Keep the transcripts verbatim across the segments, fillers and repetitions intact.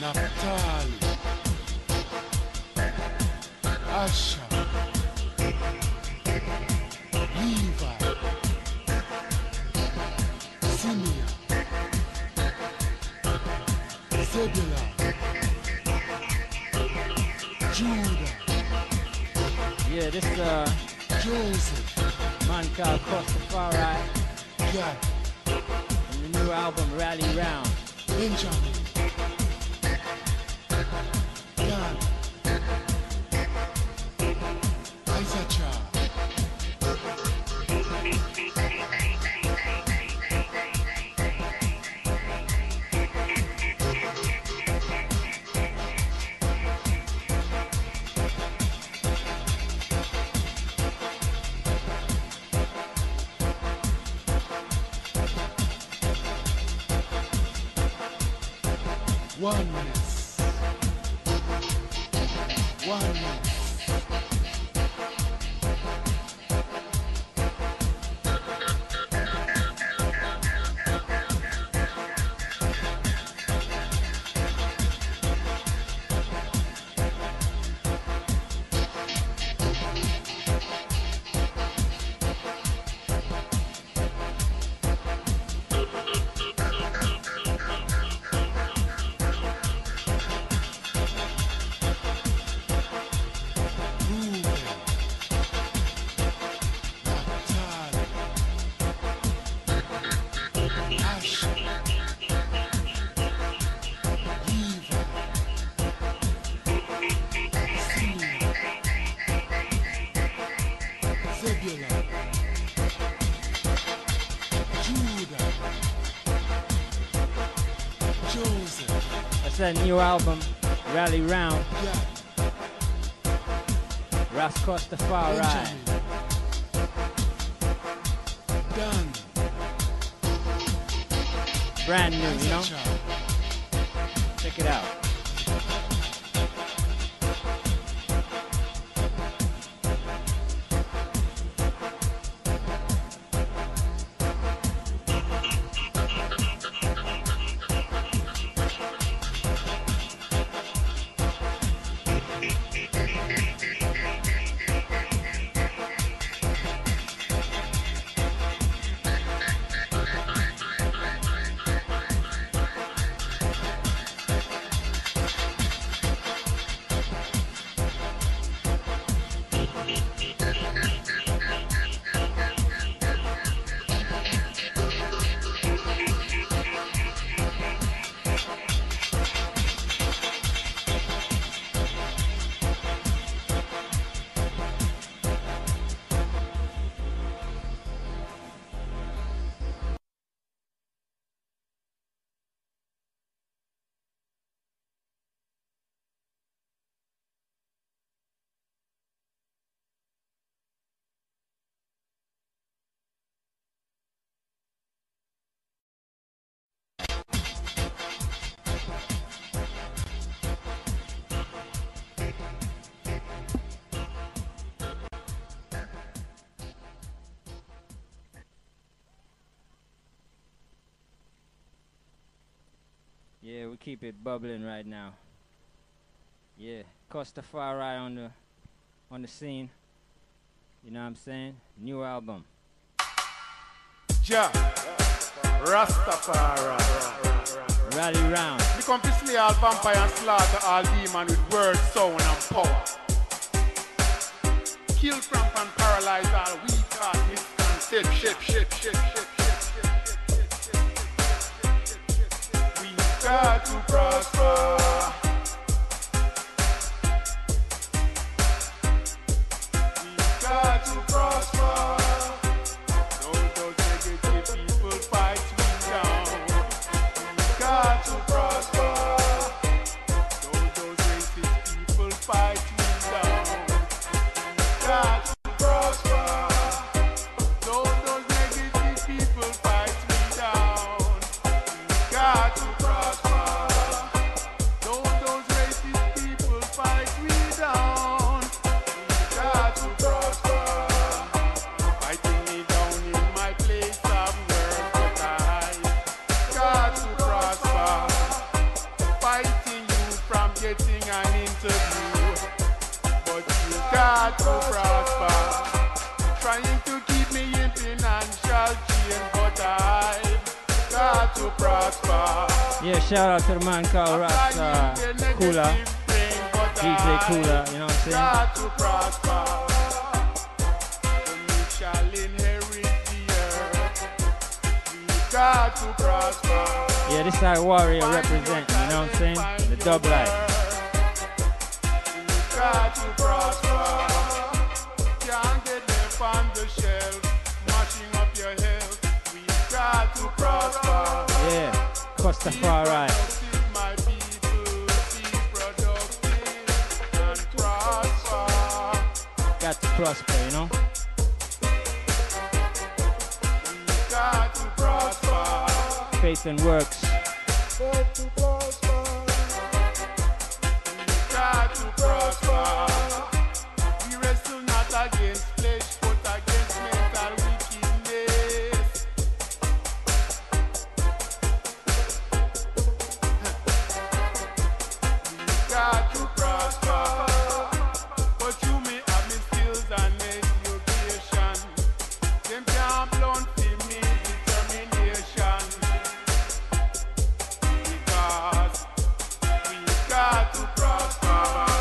Naphtali, Asher, Levi, Simeon, Zebulun, Judah. Yeah, this uh Joseph, man called Rastafari. Gad, And the new album Rally Round. Benjamin, Dan, Issachar, Oneness, Oneness. That's that new album, Rally Round. Yeah. Rastafari. Done. Brand new, you know? Check it out. Yeah, we keep it bubbling right now. Yeah, Rastafari on the on the scene. You know what I'm saying? New album. Ja, Rastafari. Rally Round. We come to slay all vampire and slaughter all demon with word, sound and power. Kill, cramp and paralyze all weak heart, misconcept, ship, ship, ship, ship, ship, ship, ship, ship, ship. We got to prosper. We got to prosper. Those, those negative people fight me down. We got to prosper. Those, those racist people fight me down. We got to prosper. keep me in financial chain, but I've got to prosper. Yeah, shout out to the man called Ras uh, Cooler, D J Cooler, you know what I'm saying? Got to prosper. We shall inherit the earth. We got to prosper. Yeah, this side Warrior represent, you know what I'm saying? The dub life. We got to prosper. Can't get left on the shelf, mashing up your health. We got to prosper. Yeah, Costafari. My people, be productive and prosper. Got to prosper, you know? We got to prosper. Faith and works. Got to prosper. We got to prosper. We wrestle not against flesh, but against mental wickedness. We got to prosper. But you may have me skills and education. Them can't blunt me determination. Because we got to prosper.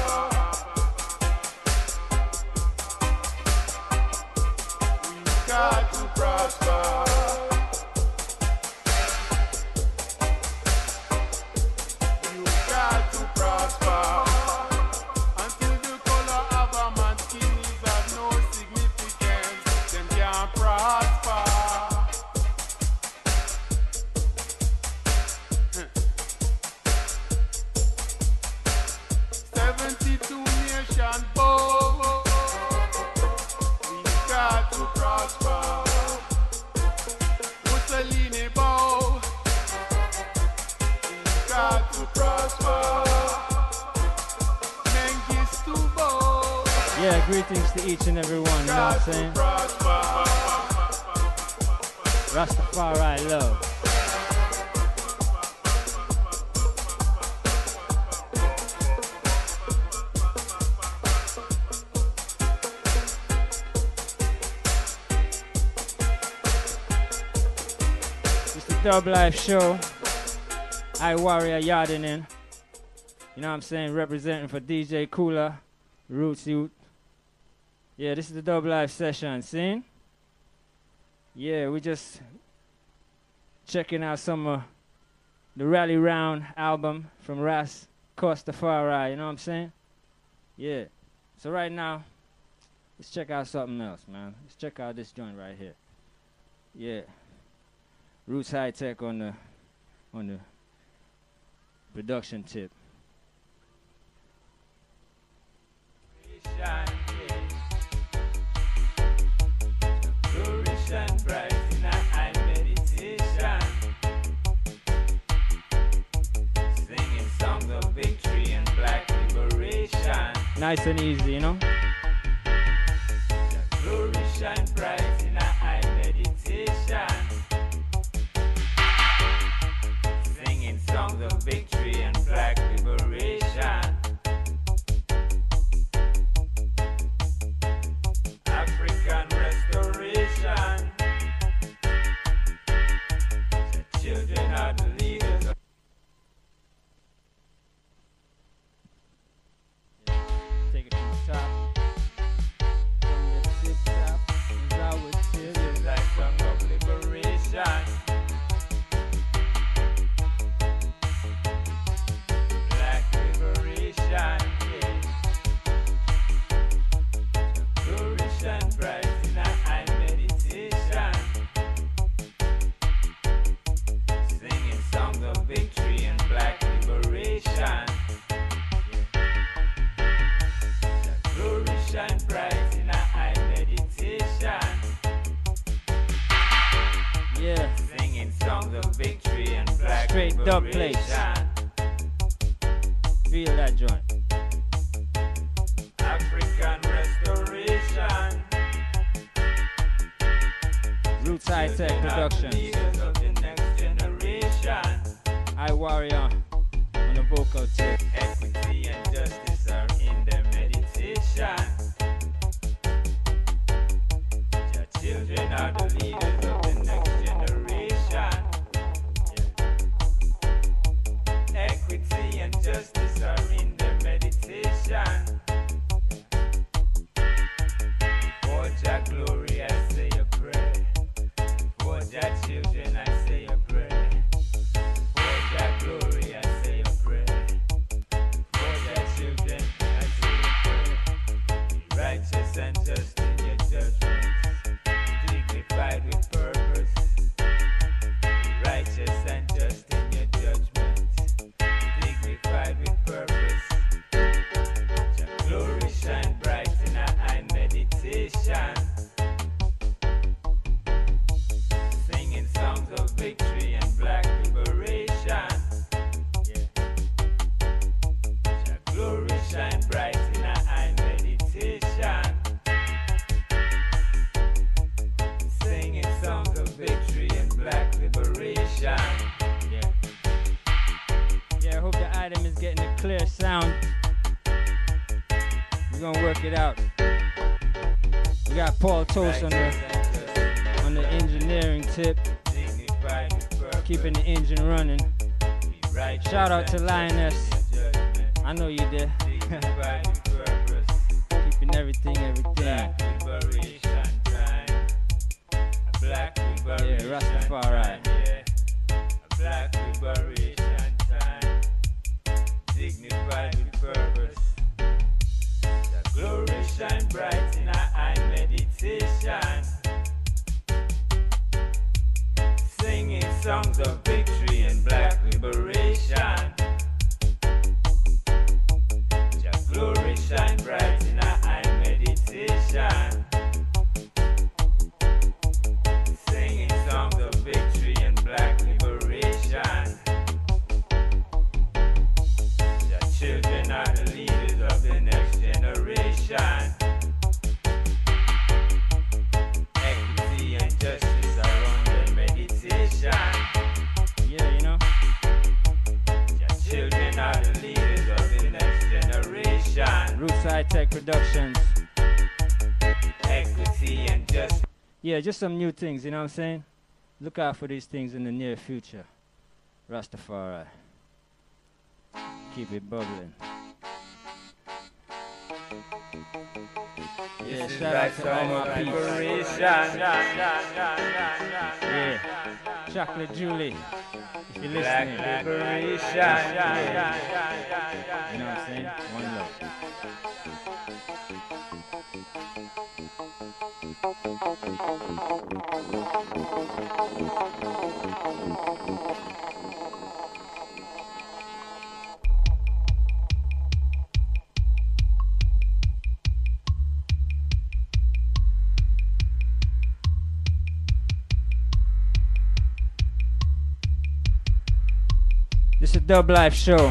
We got to prosper. You got to prosper. Until the color of a man's skin is of no significance, then can't prosper. Seventy-two nation bow. We got to prosper. Mussolini bow. We got to prosper. Mengistu bow. Yeah, greetings to each and every one, you know what I'm Got to saying? prosper. Rastafari love. It's the Dub Life Show. I Warrior Yarding in. You know what I'm saying? Representing for D J Cooler, Roots Youth. Yeah, this is the Dub Life session. Seen? Yeah, we just checking out some of the Rally Round album from Ras Costafari. You know what I'm saying? Yeah. So right now, let's check out something else, man. Let's check out this joint right here. Yeah. Roots High Tech on the on the production tip. Flourish and bright in our meditation, singing songs of victory and black liberation. Nice and easy, you know? Flourish and bright in our meditation, singing songs of victory and black liberation. African restoration. The children are the leaders of Take it from the top. From the tip top. Is that what it is? It's like song of liberation. Black liberation, yes. Flourish and bright in our high meditation, singing songs of victory and black liberation. Flourish and bright in our high meditation, Yeah. singing songs of victory and black Straight dub liberation. plates. Feel that joint. African restoration. Roots High Tech Children are the Productions. leaders of the next generation. I Warrior on the vocal tip. Equity and justice are in their meditation. Your children children are the leaders of the next generation. Yeah. Equity and justice are in their meditation. For Jah glory, I say a prayer. For Jah children, I say a prayer. For Jah glory, I say a prayer. For Jah children, I say a prayer. Righteous and just in your judgments, dignified with purpose. Righteous and just in your judgments, dignified with purpose. Jah glory shine bright in our eye meditation. Singing songs of victory and black liberation. Yeah. Jah glory shine bright in our eye meditation. Singing songs of victory and black liberation. Yeah. Yeah, I hope the item is getting a clear sound. We're gonna work it out. We got Paul Toast on the on the engineering tip, Dignified with purpose. keeping the engine running. Righteous Shout out to and Lioness. just in your judgment. I know you did. Dignified with purpose. Keeping everything, everything. Black liberation time. A black liberation Yeah, Rastafari. time, yeah. A black liberation time. Dignified with purpose. The glory shine bright in our eye meditation. Singing songs of victory and black liberation. Jah glory shine bright in our eye meditation. Singing songs of victory and black liberation. Jah children are the leaders of the next generation. Equity and justice are on their meditation. Yeah, you know. Jah children are the leaders of the next generation. Roots High Tech Productions. Equity and justice. Yeah, just some new things, you know what I'm saying? Look out for these things in the near future. Rastafari. Keep it bubbling. Yeah, shout out to all my people. Yeah. Chocolate Julie, if you're Black listening. liberation. You know what I'm saying? One love. This is a Dub Life show.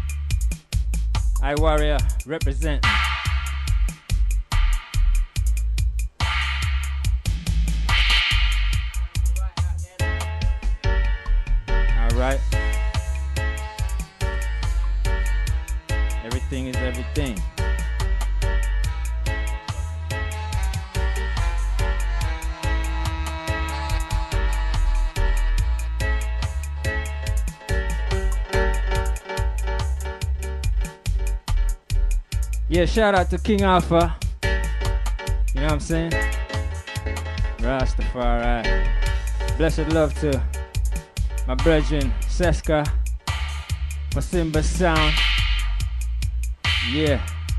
I Warrior represent. Alright. Everything is everything. Yeah, shout out to King Alpha. You know what I'm saying? Rastafari. Blessed love to my brethren, Seska, Masimba Sound. Yeah.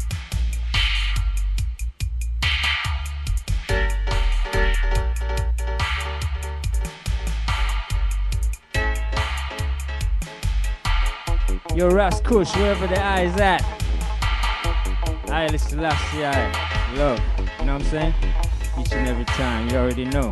Yo, Ras Kush, wherever the eye is at. I listen last year. Love. You know what I'm saying? Each and every time. You already know.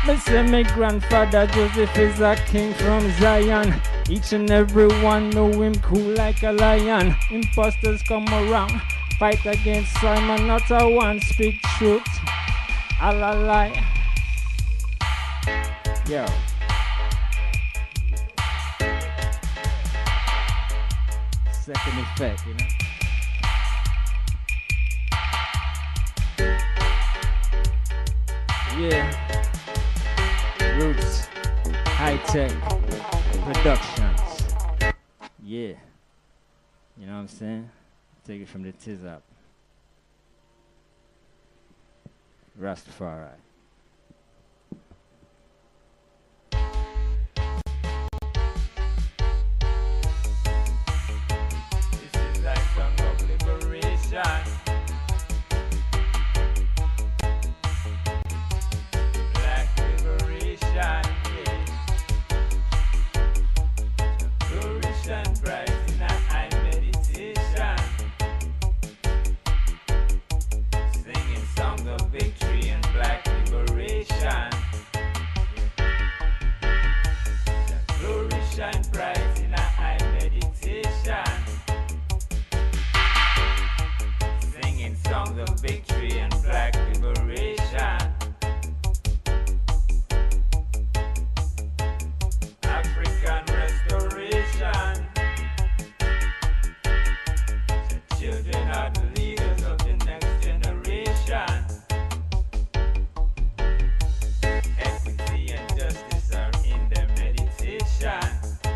Me say my grandfather Joseph is a king from Zion. Each and every one know him cool like a lion. Imposters come around, fight against Simon. Not a one speak truth, all a lie. Yo. Second effect, you know. Yeah. Roots High Tech Productions. Yeah. You know what I'm saying? Take it from the tiz up. Rastafari. This is like song of liberation. Black liberation, yeah. Flourish and bright in a high meditation. Singing songs of victory and black liberation. Flourish and bright in a high meditation. Singing songs of victory and black liberation. African restoration. The children are the leaders of the next generation. Equity and justice are in their meditation.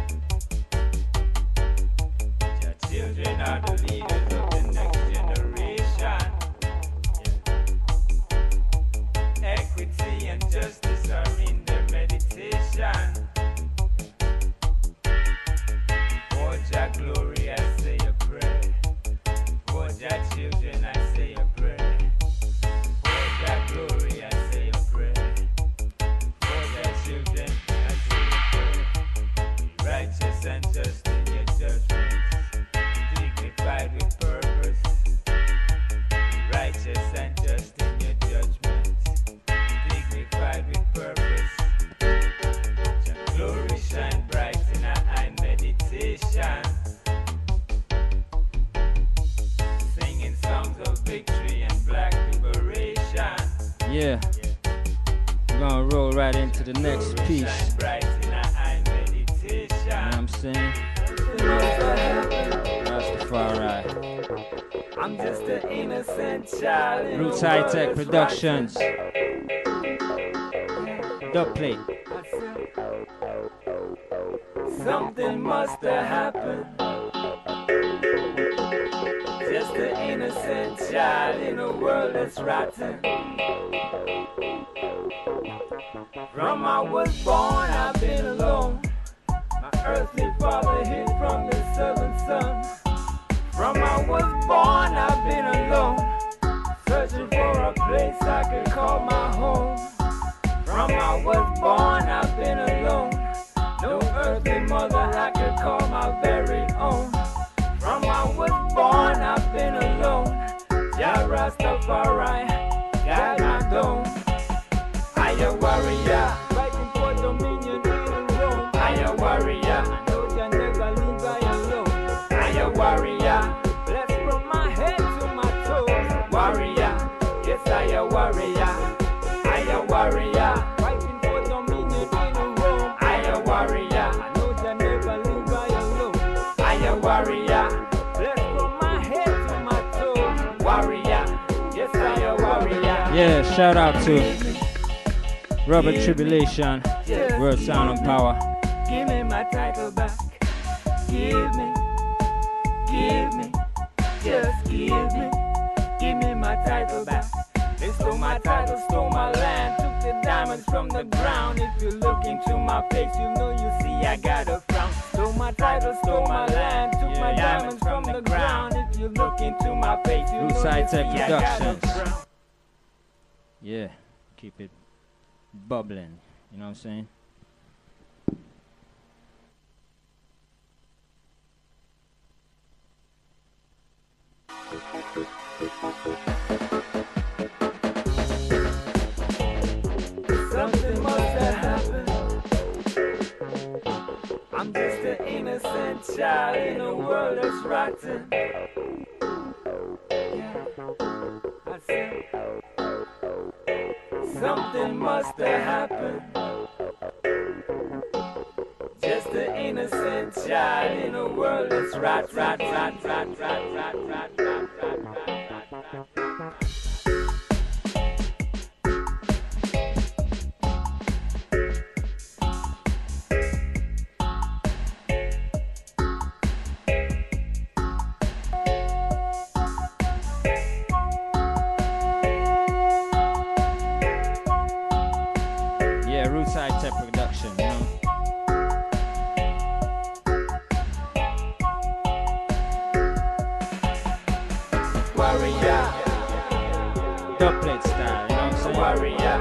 The children are the leaders of the next generation. Equity and justice are in their meditation. For Jah glory, I say a prayer. For Jah children, I say a prayer. For Jah glory, I say a prayer. For Jah children, I say a prayer. Righteous and just in your judgments, dignified with purpose. Righteous and just in your judgments, dignified with purpose. Jah glory shine bright in a high meditation. Singing songs of victory and black liberation. Yeah. We're gonna roll right into the next Glory piece. shine bright in a high You know what meditation. I'm saying? Rastafari. I'm just an innocent child. in a Roots High world Tech that's Productions. Dub plate. rotten. Something must have happened. Just an innocent child in a world that's rotten. From I was born, I've been alone. My earthly father hid from the southern sun. From I was born, I've been alone, searching for a place I could call my home. From I was born, I've been alone, no earthly mother I could call my very own. From I was born, I've been alone, Jah Rastafari, guide my dome. I a warrior, fighting for dominion in Rome. I a warrior, I know Jah never leave I alone. I a warrior, blessed from my head to my toes. Warrior, yes I a warrior. I a warrior, fighting for dominion in Rome. I a warrior, I know Jah never leave I alone. I a warrior, blessed from my head to my toes. Warrior, yes I a warrior. Yeah, shout out to Robert Tribulation, World Sound and Power. Give me my title back. Give me, give me, just give me, give me my title back. They stole my title, stole my land, took the diamonds from the ground. If you look into my face, you know you see I got a frown. Stole my title, stole my land, took my diamonds from the ground. If you look into my face, you know Roots High you see Tech I got a Productions. frown. Yeah, keep it bubbling. You know what I'm saying? Something must I'm just an innocent child in a world that's rotten. Yeah, I said something must have happened. Just an innocent child in a world that's rot, rot, rot, rot, rot, rot, rot, rot, rot, rot, rot. Yeah, Rootside Tech Production, you know. Warrior, Dubplate style, you know what I'm saying? warrior,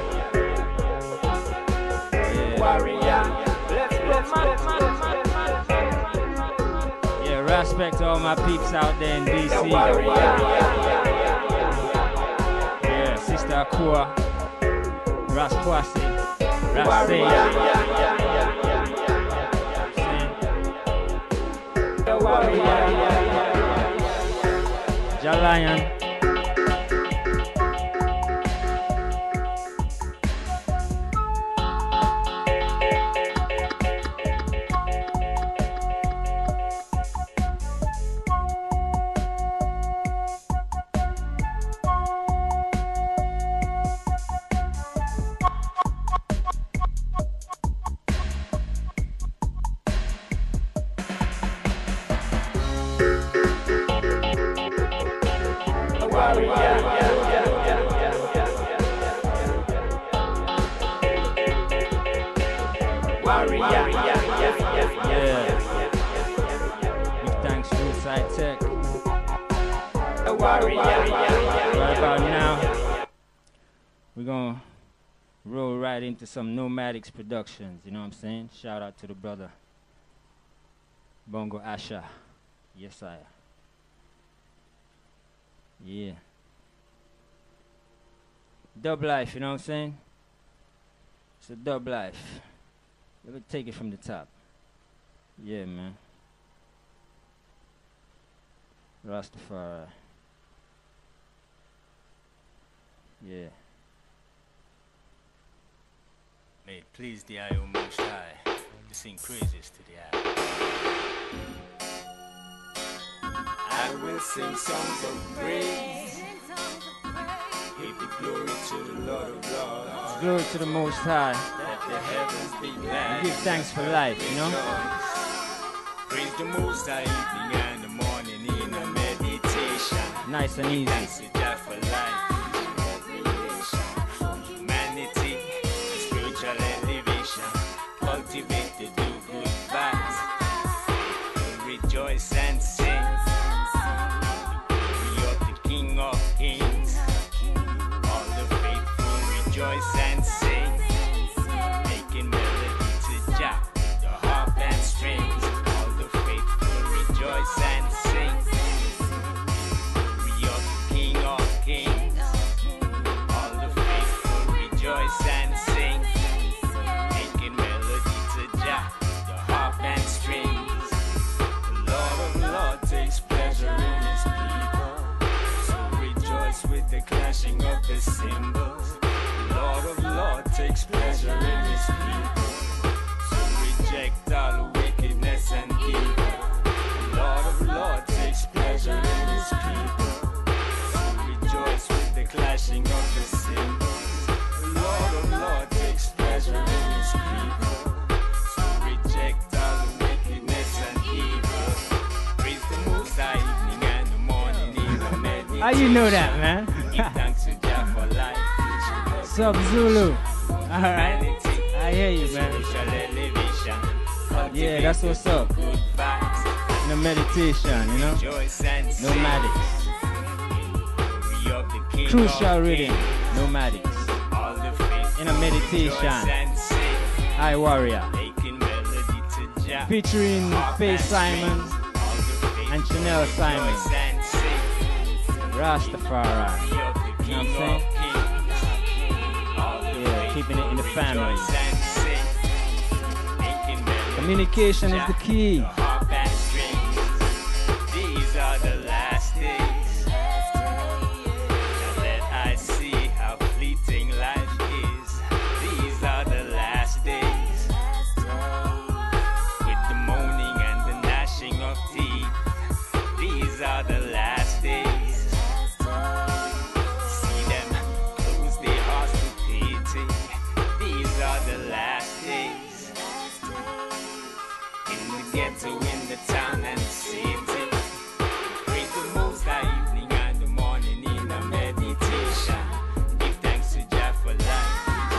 Yeah, warrior. Let's go, man, man, man, man, yeah, respect to all my peeps out there in D C. warrior. Yeah, Sister Akua, Rasquasi, Rasay. Jalion. Yeah. Big thanks to Rootside Tech. Right about now, we're gonna roll right into some Nomadics Productions, you know what I'm saying? Shout out to the brother Bongo Asha. Yes, I. Yeah. Dub life, you know what I'm saying? It's a dub life. Let me take it from the top. Yeah, man. Rastafari. Yeah. May it please the eye, O Most High, to sing praises to the eye. I will sing songs of praise. Give the glory to the Lord of Lords. Glory to the Most High. Let the heavens be glad. Give thanks for life, you know? Praise the Most High evening and the morning in a meditation. Nice and easy. Thanks to Jah for life, humanity, and spiritual elevation. Cultivate the do good vibes. Rejoice and sing. We are the King of Kings. All the faithful rejoice and sing. Making melody to Jah with the harp and strings. All the faithful rejoice and sing. We are the King of Kings. All the faithful rejoice and sing. Making melody to Jah with the harp and strings. The Lord of Lords takes pleasure in his people. So rejoice with the clashing of the cymbals. The Lord of Lords takes pleasure in his people. So reject all wickedness and evil. The Lord of Lords takes pleasure in his people. So rejoice with the clashing of the cymbals. The Lord of Lords takes pleasure in his people. So reject all the wickedness and evil. Praise the Most High evening and the morning in the meditation. How you know that, man? Give thanks to Jah for life. Sub Zulu. Alright. I hear you, man. Spiritual elevation. Yeah, that's what's up. Good vibes. The meditation, you know? Rejoice and sing. Nomadics. We are the King Crucial of rhythm. Kings. Nomadics. All the faithful In a meditation. rejoice and sing. High Warrior. Making melody to Jah. Featuring Harp Faith and Simon strings. All the faithful and Chanel Simon. rejoice and sing. Rastafari. We are the You know King what I'm of saying? Kings. All the Yeah, keeping it in the family. rejoice and sing. Making melody The Communication is the key. The harp and strings. These are the last days. Now that I see how fleeting life is. These are the last days. With the moaning and the gnashing of teeth. These are the last days. See them close their hearts to pity. These are the last days. In the ghetto, in the town and the city. Pray the most high evening and the morning in a meditation. Give thanks to Jah for life,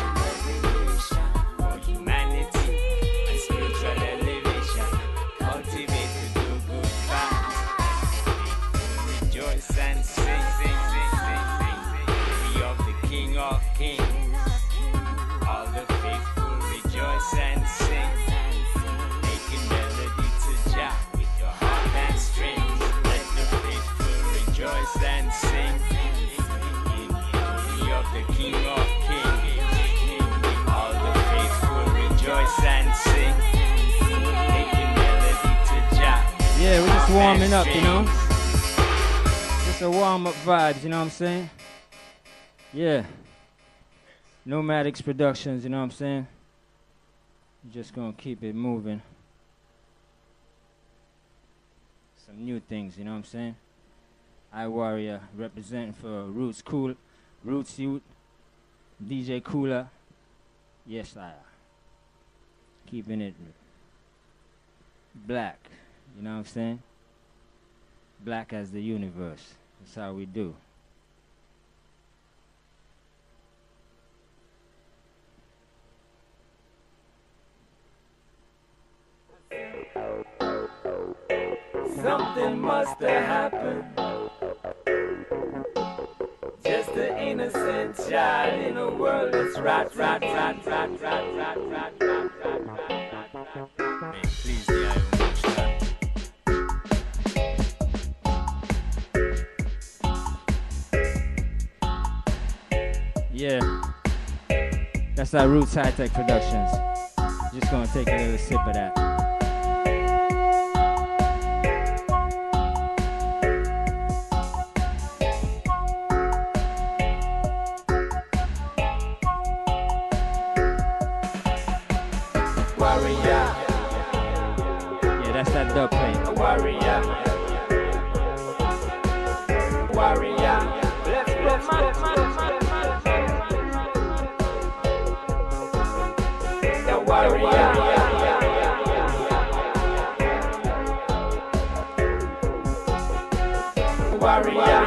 for humanity and spiritual elevation. Cultivate the do good fight. Rejoice and sing, sing, sing, sing, sing, sing. Be of the King of Kings. All the faithful rejoice and sing. Making melody to Jah with your harp and strings. Let the faithful rejoice and sing. Be of the King of Kings. All the faithful rejoice and sing. Making melody to Jah. Yeah, we're just warming up, you know. Just a warm up vibes, you know what I'm saying? Yeah. Nomadics Productions, you know what I'm saying? Just gonna keep it moving. Some new things, you know what I'm saying? I Warrior representing for Roots Cool, Roots Youth, D J Cooler. Yes, I keeping it black, you know what I'm saying? Black as the universe. That's how we do. Something must have happened. Just an innocent child in a world that's rat, rat, rat, rat, rat, rat, rat, rat, rat, rat, rat, rat. Hey, please, the eye watch that. Yeah. That's our Roots High Tech Productions. Just gonna take a little sip of that. Warrior, Yeah, that's that dub plate. warrior, warrior. Let's go, man, man, man, man. The warrior, warrior,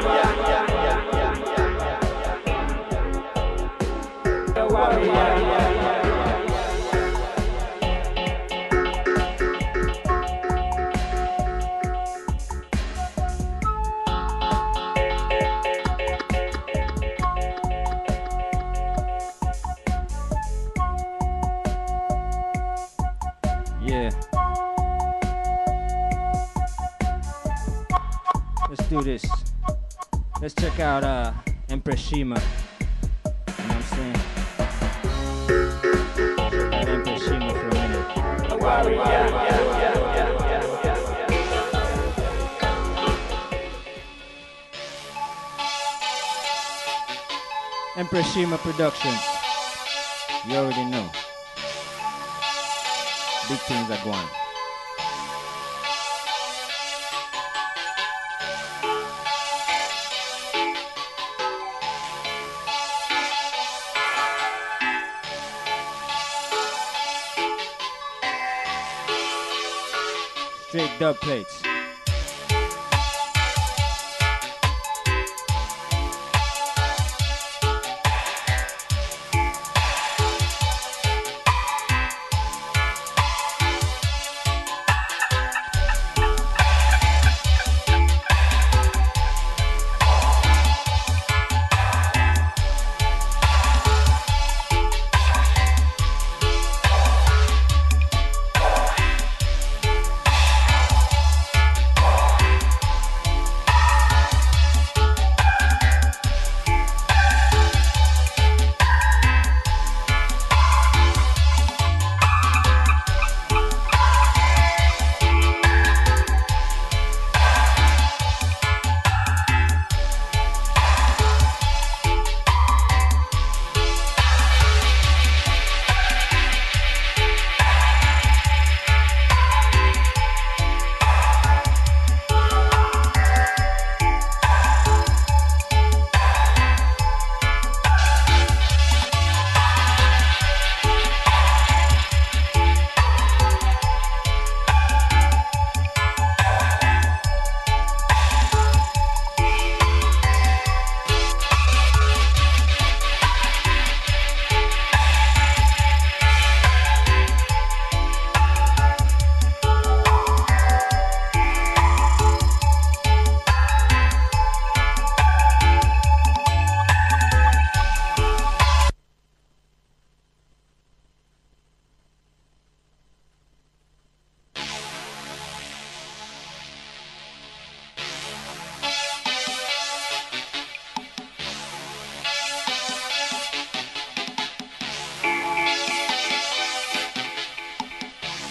the warrior. Yeah. Let's do this. Let's check out uh, Empress Shima. You know what I'm saying? Check out Empress Shima for a minute. Empress Shima Productions. You already know. Big things are going. Straight dub plates.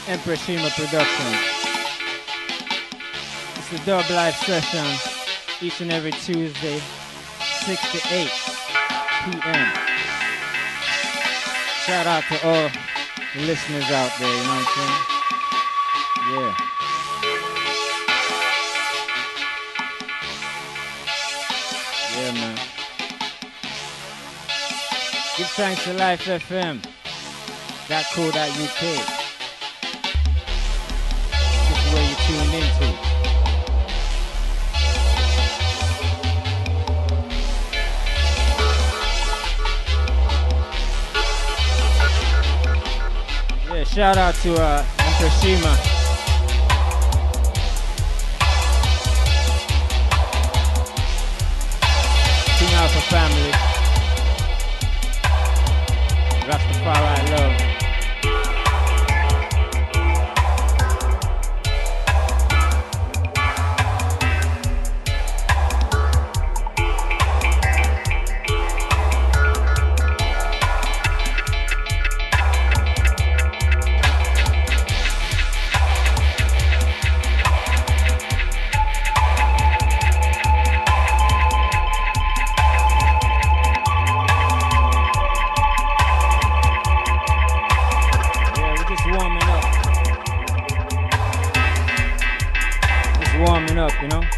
Empress Shima Productions. It's the Dub Life session each and every Tuesday, six to eight p m Shout out to all the listeners out there, you know what I'm saying? Yeah. Yeah, man. Give thanks to Life F M. dot co dot U K. This is where you tune into. Yeah, shout out to uh, Empress Shima. King Alpha family. Rastafari love. You know?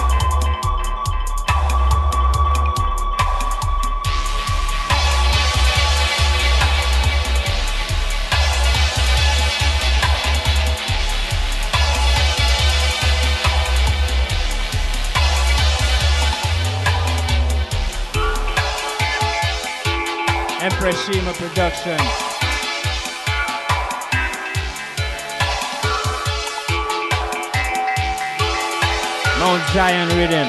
Empress Shima Productions. Mount Zion Rhythm.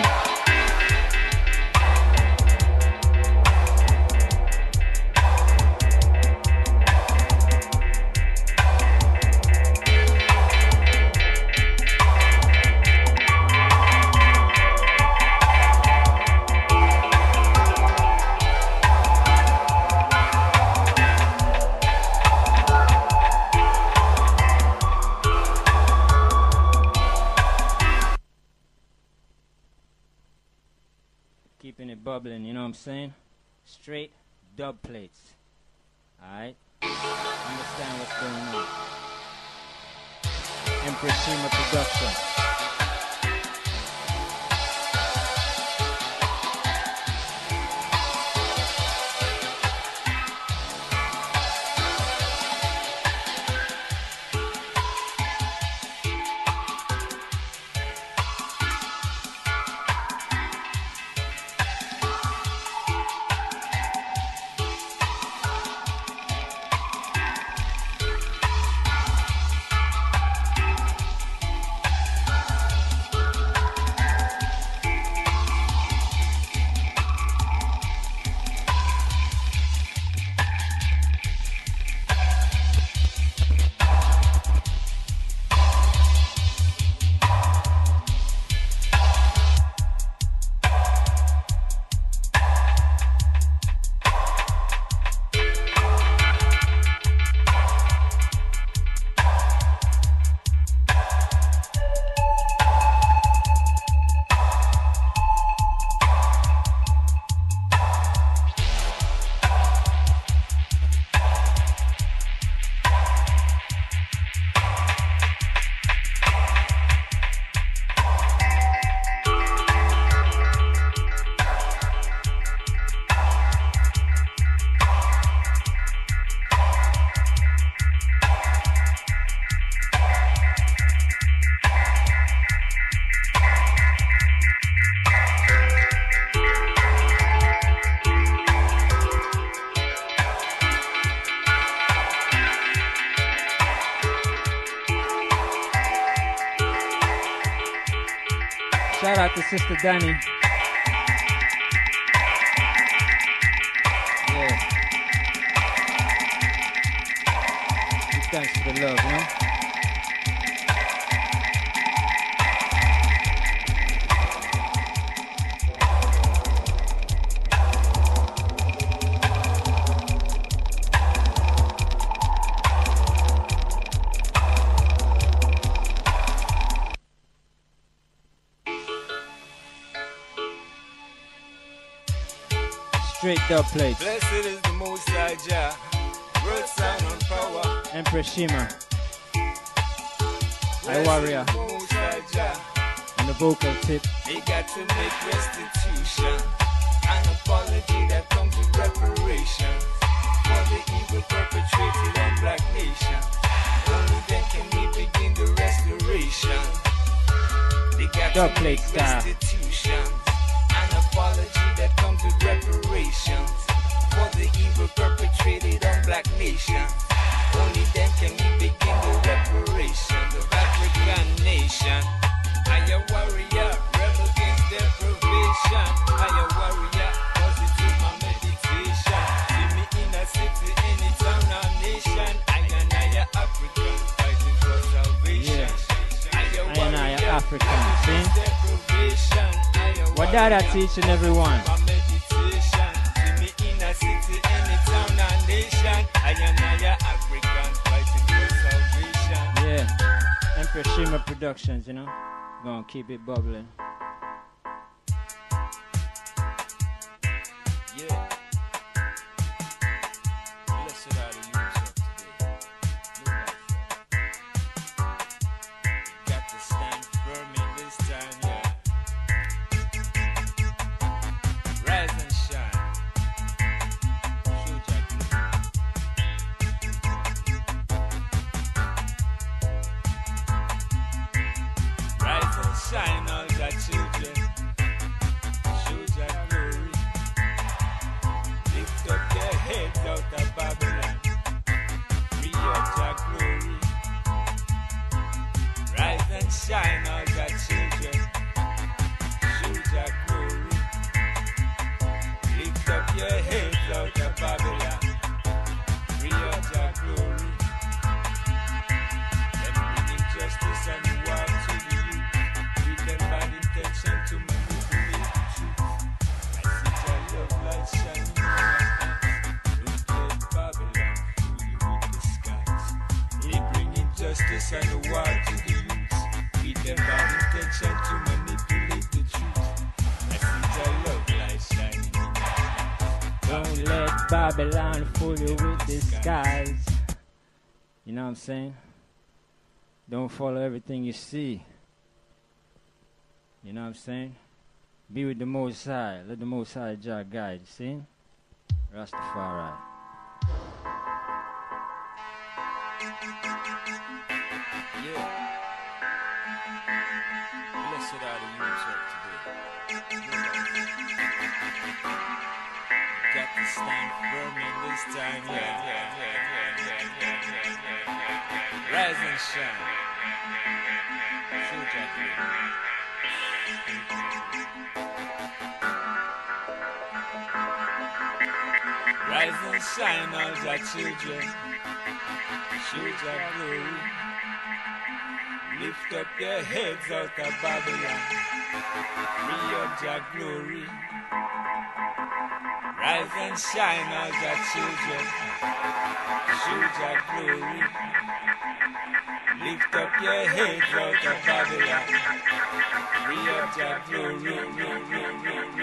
Keeping it bubbling, you know what I'm saying? Straight dub plates. Alright? Understand what's going on. Empress Shima Production. Shout out to Sister Danny. Yeah. Big thanks for the love, you know? Straight dub plates. Blessed is the Most High Jah, word, sound, and power. Empress Shima. I Blessed Warrior. is the Most High Jah. And the vocal tip. They got to make restitution, an apology that comes with reparation for the evil perpetrated on black nation. Only then can we begin the restoration. They got Dub to plate make style. restitution, an apology that comes with reparations for the evil perpetrated on black nation. Only then can we begin the reparations of African nation. I a warrior, rebel against deprivation. I a warrior, cause it is my meditation. See me in a city, any town or nation. I and I a African, fighting for salvation. Yeah. I a I and I warrior, are African, see? deprivation. I a What did I warrior, teach and everyone? my meditation. See me in a city, any town or nation. I and I a African, fighting for salvation. Yeah. Empress Shima Productions, you know? Gonna keep it bubbling. Yeah. Blessed are the youths of today. No life. Got to stand firm in this time, yeah. Rise and shine. Shoot your Rise and shine, all the children. Show your glory. Lift up their heads out of Babylon. Free up your glory. Rise and shine, all the children. Show your glory. Lift up your heads out of Babylon. Free up your glory. Let bring injustice and war to the youth. With them bad intention to manipulate the truth. I see your love light shining in your eyes. Don't let Babylon fool you with the skies. They bring injustice and war to the youth. With them bad intention to manipulate the truth. I see your love light shining in your eyes. Don't let Babylon fool you with disguise. You know what I'm saying? Don't follow everything you see. You know what I'm saying? Be with the Most High. Let the Most High Jah guide. See? Rastafari. Yeah. Blessed are the youths of today. Got to stand firm in this time, yeah. yeah, yeah, yeah, yeah, yeah, yeah, yeah. Rise and shine. Shoot your glory. Rise and shine, all your children. Shoot your glory. Lift up your heads out of Babylon. Free up your glory. Rise and shine, all your children. Shoot your glory. Lift up your heads out of Babylon. Free up your glory.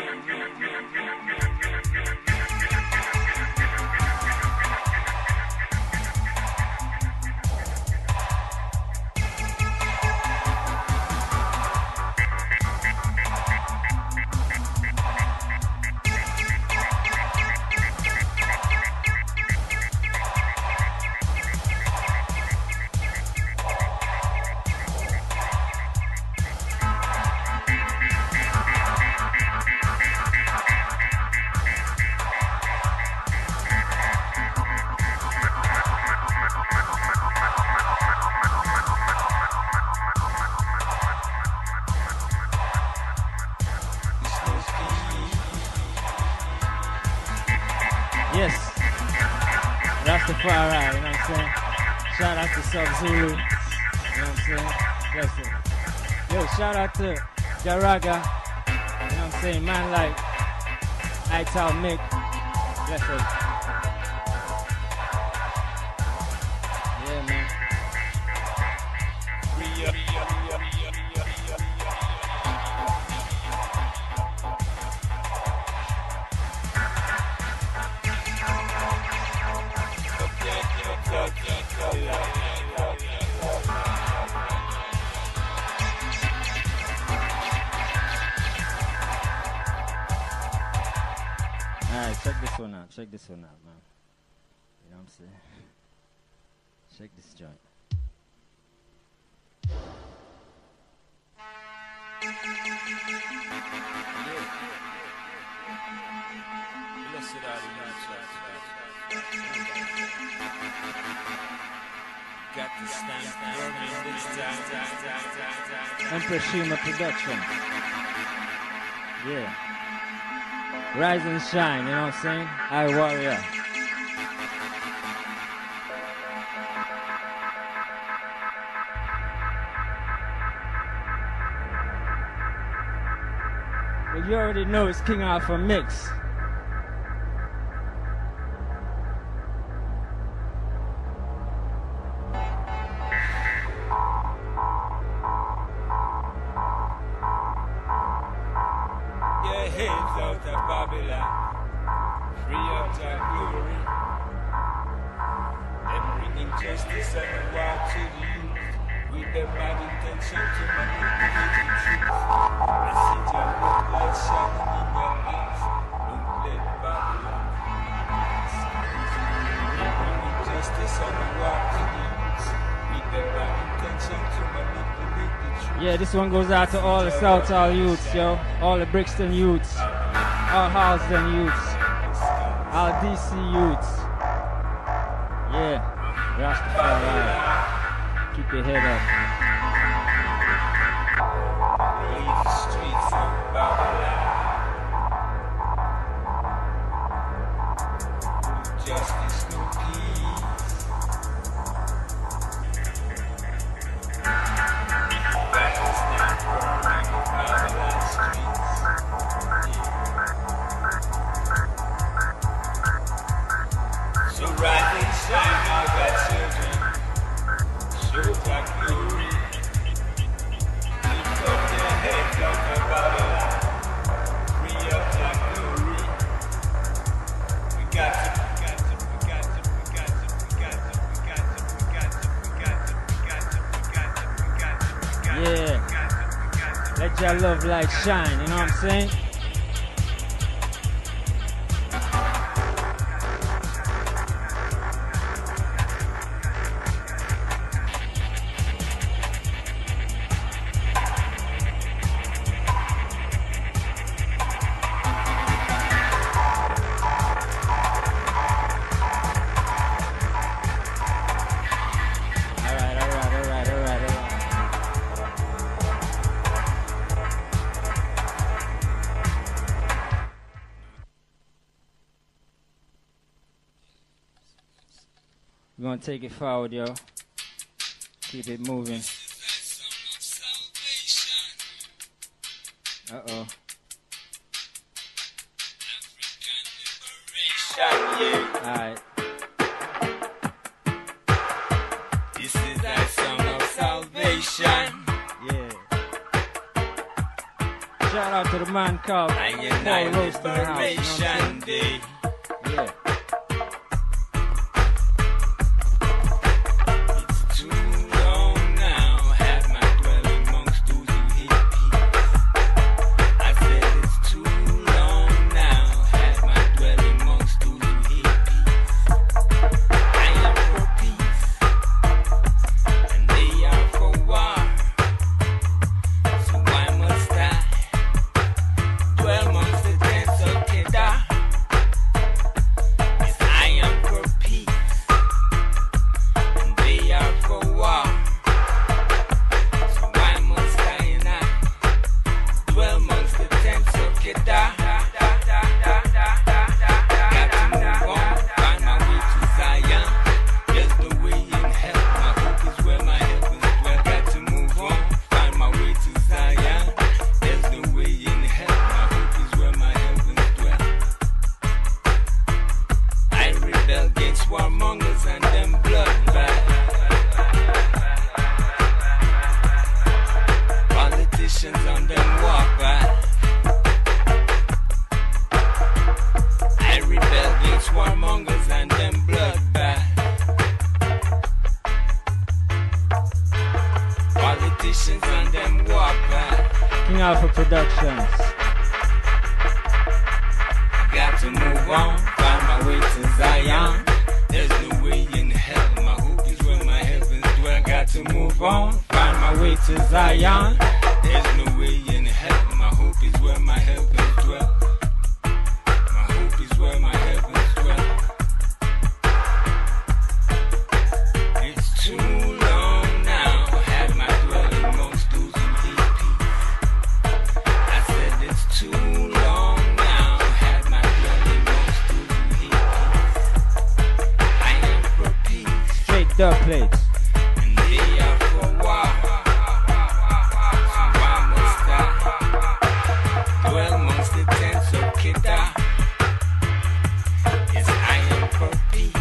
Yes. Rastafari, you know what I'm saying? Shout out to Sub-Zulu. You know what I'm saying? Bless it. Yo, shout out to Jaraga. You know what I'm saying? Man like Ital Mick. Bless it. Yeah, man. Alright, check this one out. Check this one out, man. You know what I'm saying? Check this joint. Got the stamp burning this time. Empress Shima Production. Yeah. Rise and shine, you know what I'm saying? I Warrior. Well, you already know it's King Alpha Mix. Yeah, this one goes out to all the Southall youths, yo. All the Brixton youths. All Halsden youths. All D C youths. Yeah, Rastafari. Keep your head up. Leave the streets of Babylon. Justice, no peace. Battles now burning Babylon streets. Yeah. So rise and shine, all that children. Show that glory. Lift up their heads out of Babylon. Free up that glory. We got to, we got to, we got to, we got to, we got to, we got to, we got to, we got to, we got to, we got to, we got to, we got to, Yeah. we got to, we got to. Let your love light shine, you know what I'm saying? Alright, alright, alright, alright, alright. We're gonna take it forward, yo. Keep it moving. Uh-oh. Alright. This is that song of salvation. Yeah. Shout out to the man called I Paul and I Roast in the house. You know what I'm liberation day. saying? Yeah. It's too long now. Have my dwelling amongst those who hate peace. I said it's too long now. Have my dwelling amongst those who hate peace. I am for peace, and they are for war. So why must I dwell amongst the tents of Kedar? move on, find my way to Zion. There's no way in hell, my hope is where my heavens dwell. Got to move on, find my way to Zion. There's no way in hell, my hope is where my heavens dwell. My hope is where my heavens dwell. It's too long now, had my dwelling amongst those who hate peace. I said it's too long now, had my dwelling amongst those who hate peace. I am for peace. Straight dub plates. And they are for war. So why must I dwell amongst the tents of Kedar? Yes, I am for peace.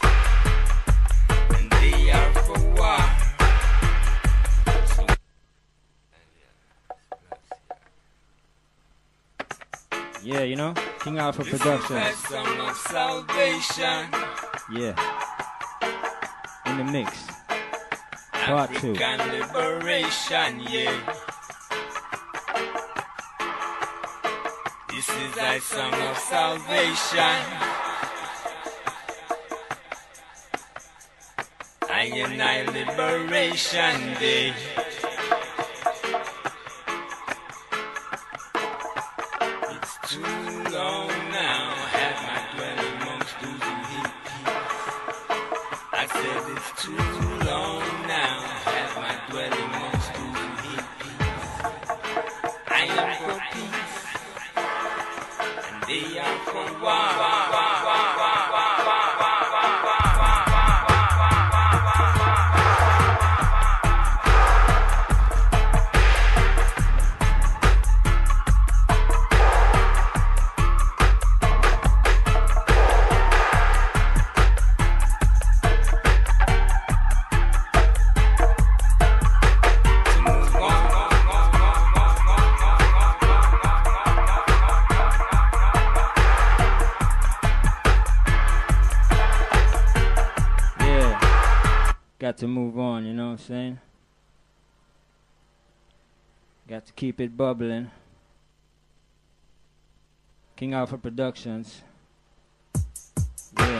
And they are for war. So Yeah, you know, King Alpha this is Productions. that song of salvation. Yeah. In the mix. Part two. African liberation, yeah. This is thy song of salvation. I and I liberation day. It's too long now, had my dwelling amongst those who hate peace. I said it's too long now, had my dwelling amongst those who hate peace. I am for peace, and they are for war. Got to move on, you know what I'm saying? Got to keep it bubbling. King Alpha Productions. Yeah.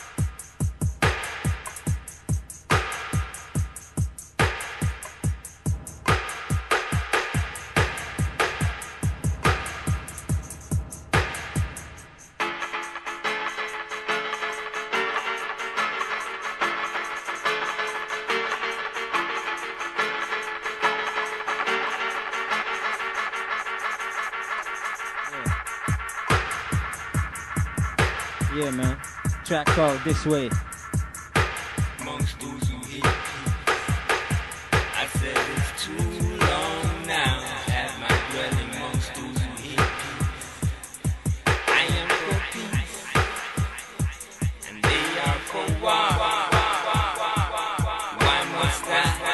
Yeah, man. Track called This Way. Amongst those who hate peace, I said it's too long now, had my dwelling amongst those who hate peace. I am for peace, and they are for war. Why must I?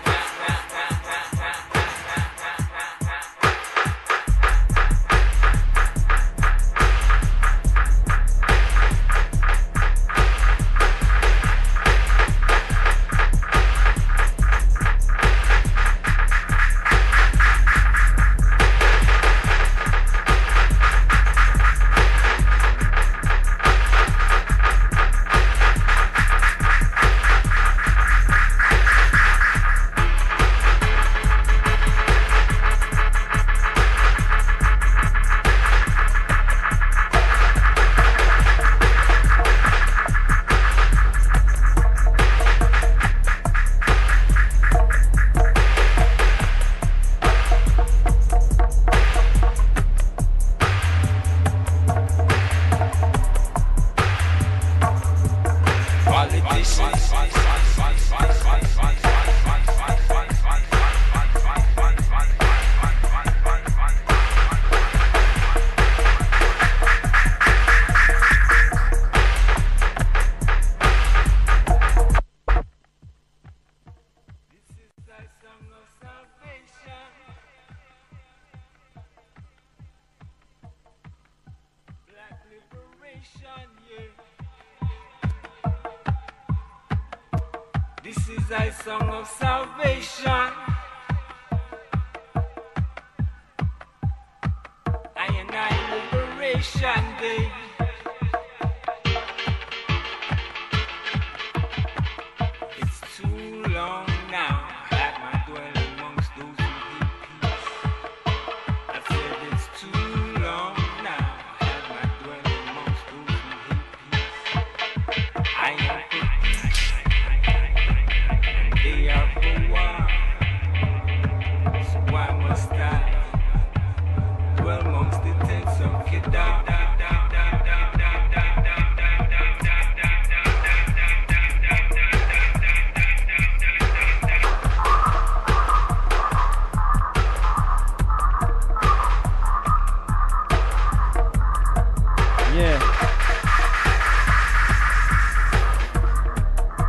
This is thy song of salvation. I and I liberation day.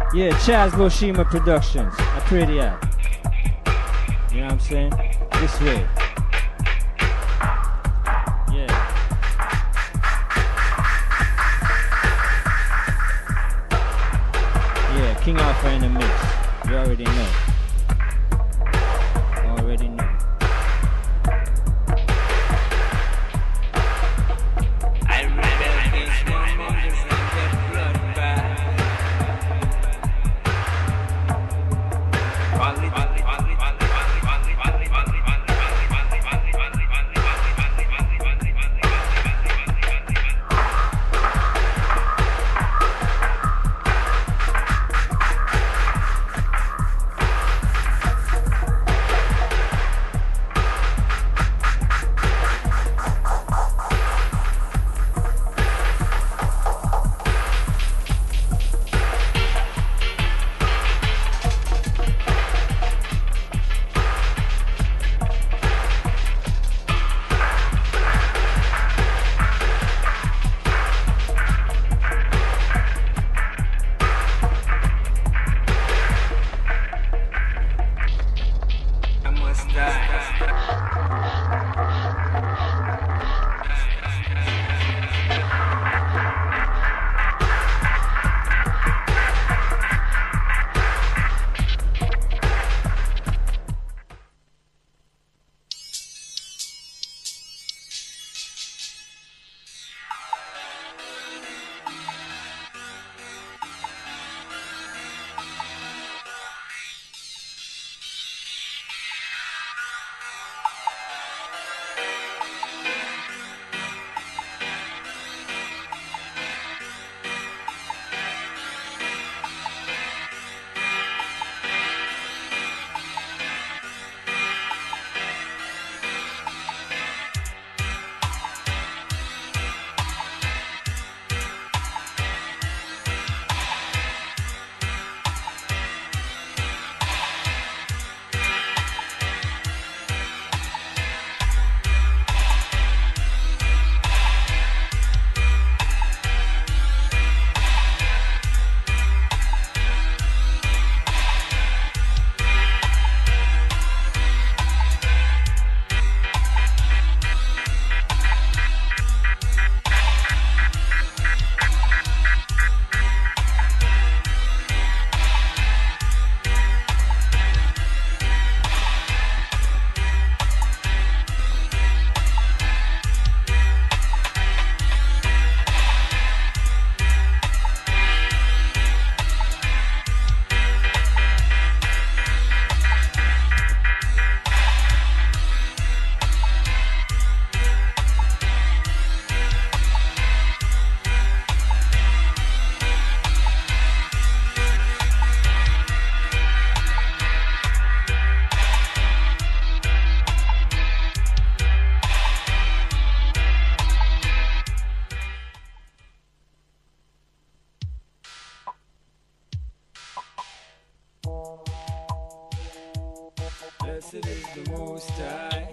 Yeah, Chaz Loshima Productions. I pray they are. You know what I'm saying? This way. Yeah. Yeah, King Alpha in the mix. You already know. Already know. I rebel against the mongers and get blood back. Blessed is the Most High.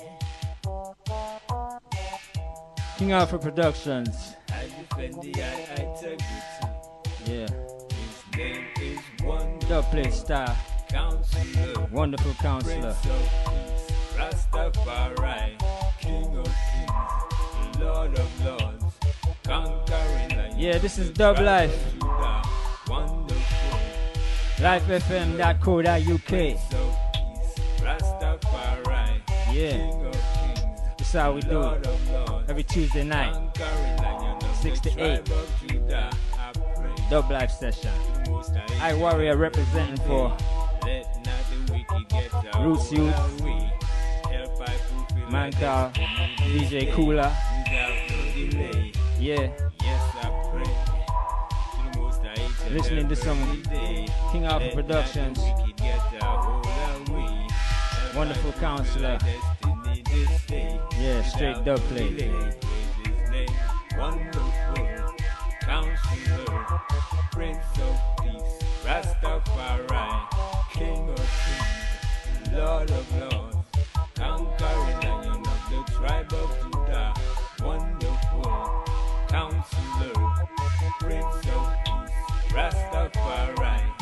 King Alpha Productions. I defend the I integrity. Yeah. His name is Wonderful Dub plate star. Counselor, Wonderful counselor. Prince of Peace, Rastafari, King of Kings, Lord of Lords, conquering lion. Yeah, this is Dub Life. Judah, wonderful, life f m dot co dot u k. Prince of Peace, Rastafari, Yeah. King of Kings, This is how we do Lord it. of Lords, Every Tuesday night. conquering lion of six the to eight. tribe of Judah. I pray Dub Life session. to the Most High. I Warrior representing for Let not the wicked get a Roots hold Youth. of we. Help I fulfill Man my called destiny D this J day. Cooler. Without no delay. Yeah. Yes, I pray to the Most High to Listening to help some every day. King Alpha Let not the Productions. wicked get a hold of we. Help I Wonderful fulfill counselor. my destiny this day. Yeah, straight Without dub no play. delay. Praise his name. Wonderful counselor, Prince of Peace, Rastafari, King of Kings, Lord of Lords, conquering lion of the tribe of Judah, wonderful counselor, Prince of Peace, Rastafari,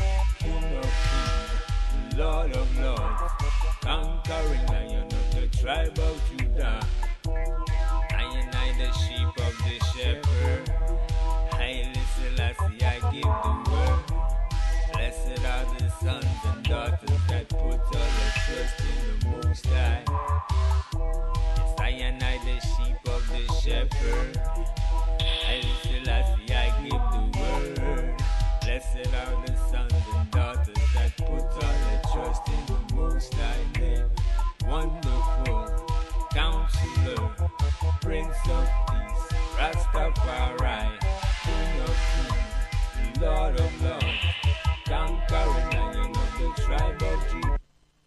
King of kings, Lord of lords, conquering lion of the tribe of Judah. I and I, the sheep of the shepherd. Haile Selassie, I give the word. Blessed are the sons and daughters that put all their trust in the Most High. I and I, the sheep of the shepherd. Haile Selassie, I give the word. Blessed are the sons and daughters that put all their trust in the Most High name. Wonderful Counselor, Prince of Peace, Rastafari, King of Kings, Lord of Lords, conquering lion of the tribe of Judah.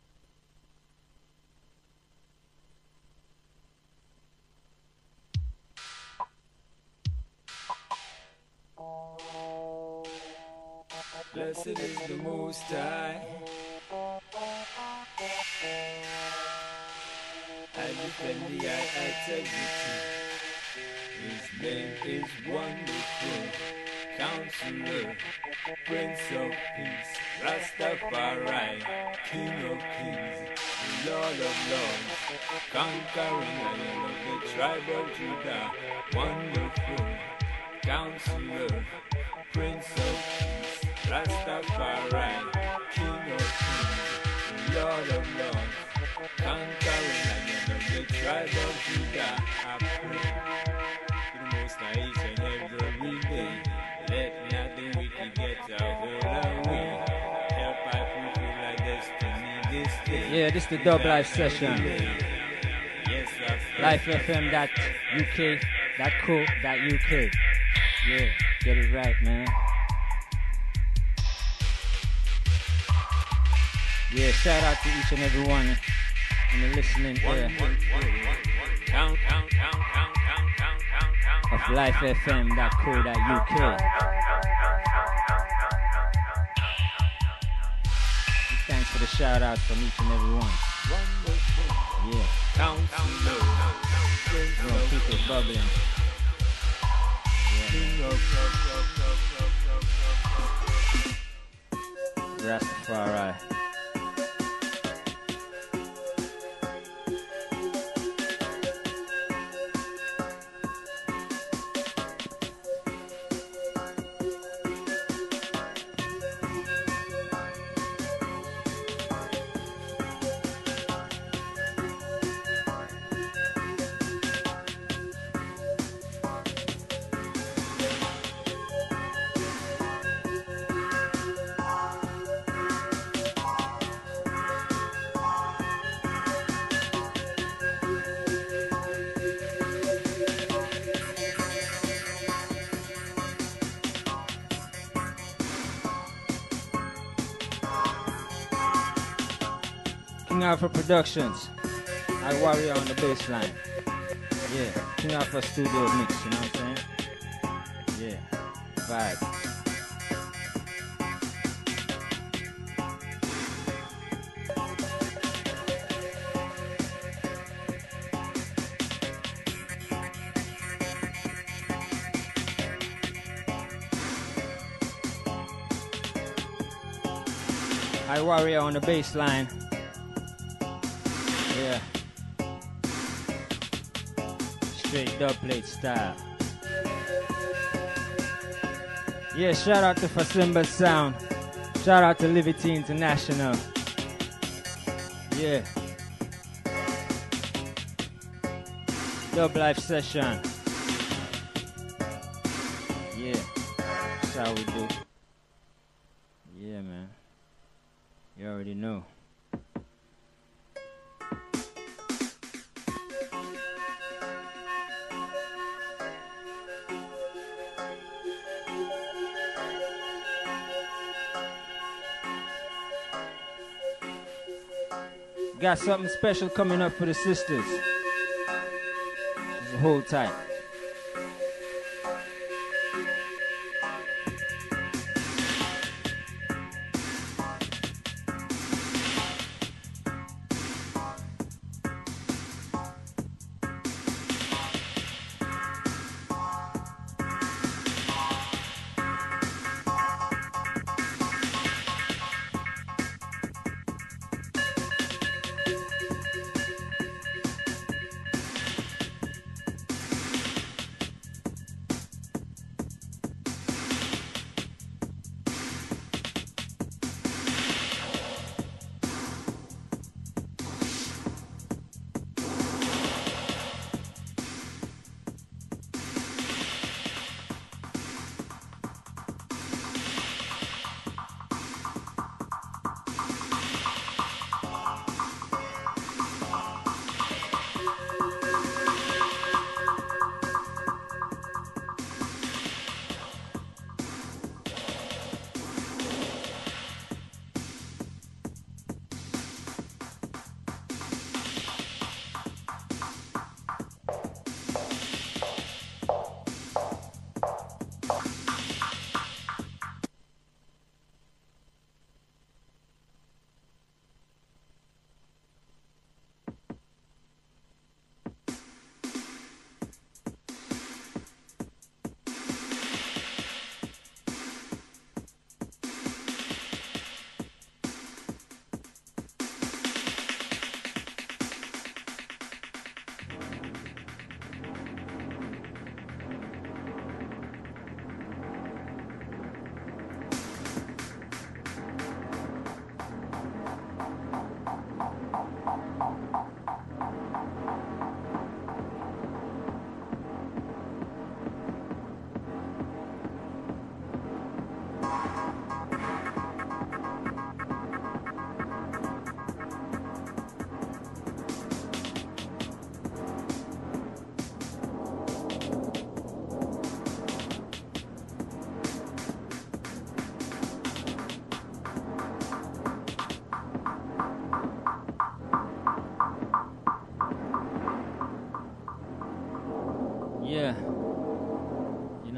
Blessed is the Most High. I defend the high integrity. His name is Wonderful Counselor, Prince of Peace, Rastafari, King of Kings, Lord of Lords, conquering lion of the tribe of Judah. Wonderful Counselor, Prince of Peace, Rastafari, King of Kings, Lord of Lords, conquering lion of the tribe of Judah. I pray to the Most High each and every day. Let not the wicked get a hold of we. Help I fulfill our destiny this day. Yeah, this is the Dub Life session. Yes, I life f m dot u k dot co dot u k. Yeah, get it right, man. Yeah, shout out to each and every one in the listening ear count, count, count, count, count, count, count, count, of life f m dot co dot u k. Thanks for the shout out from each and every one. Yeah. Counselor, We're gonna keep it bubbling. Yeah. Rastafari. King Alpha Productions. I Warrior on the bass line. Yeah, King Alpha Studio Mix, you know what I'm saying? Yeah, vibe. I Warrior on the bass line. Yeah. Straight dubplate style. Yeah, shout out to Fasimba Sound. Shout out to Liberty International. Yeah. Dub Life session. Yeah. That's how we do. Yeah, man. You already know. Got something special coming up for the sisters. Just hold tight.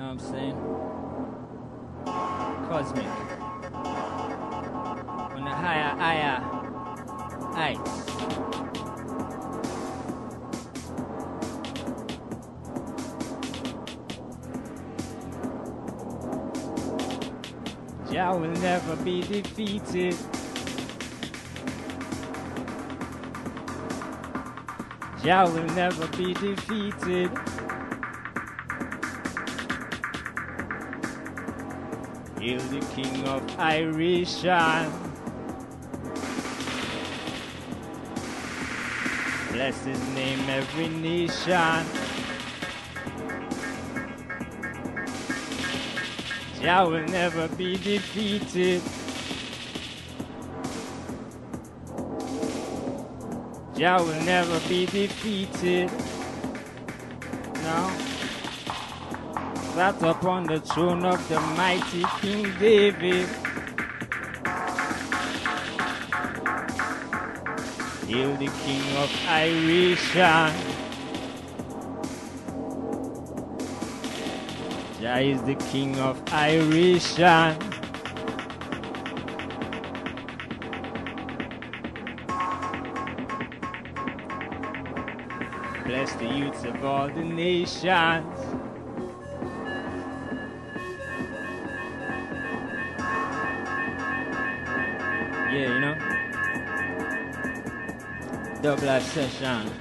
what I'm saying? Cosmic. On the higher, higher heights. Jah will never be defeated. Jah will never be defeated. Hail the King of Irishan. Bless his name every nation. Jah will never be defeated. Jah will never be defeated. No. Sat upon the throne of the mighty King David. Hail the King of Irishan. Jah is the King of Irishan. Bless the youths of all the nations. Yeah, you know, Dub Life session.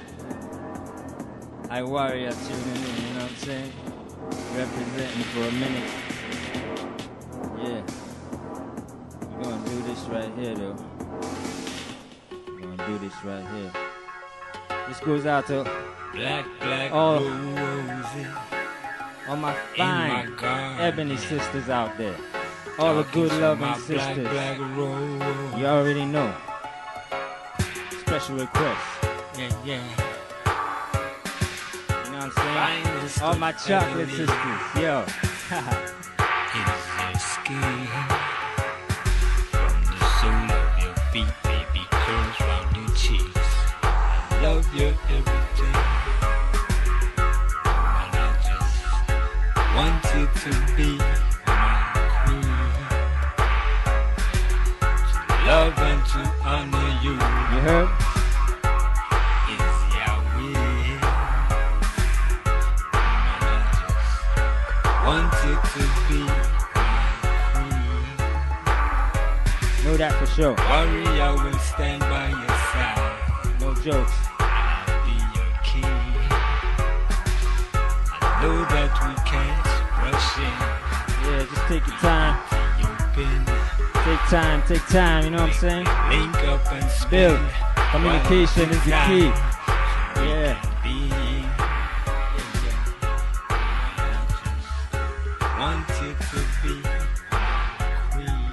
I Warrior tuning in, you know what I'm saying? Representing for a minute. Yeah. We're gonna do this right here though. We're gonna do this right here. This goes out to Black, black all, roses all my in fine my garden. ebony sisters out there. All the good Talking to loving my sisters. Black, black rose. You already know. Special request. Yeah, yeah. You know what I'm saying? Finest All of my chocolate ebony sisters. Yo. is your skin. From the sole of your feet, baby, curls round your cheeks. I love your everything. And I just want you to be my queen. To love and to honor you. You heard? Is Yahweh. And I just want you to be my queen. Know that for sure. Warrior will stand by your side. No jokes. I'll be your king. I know that we can't rush in. Yeah, just take your time. You've been Take time, take time, you know what I'm saying? link up and Bill, spend. communication is the key. Yeah. Want you to be queen.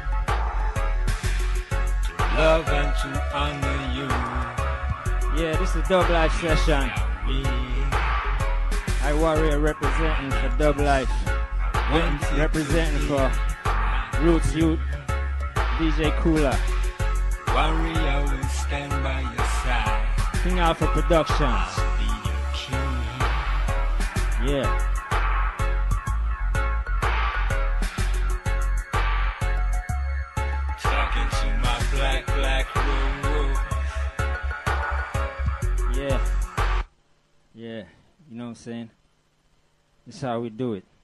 To love and to honor you. Yeah, this is Dub Life session. Yahweh. I Warrior representing for Dub Life. Want you Representing to be for Roots Youth, D J Cooler, warrior will stand by your side. King Alpha Productions. I'll be your king. Yeah. Talking to my black, black rose. Yeah. Yeah. You know what I'm saying? This is how we do it.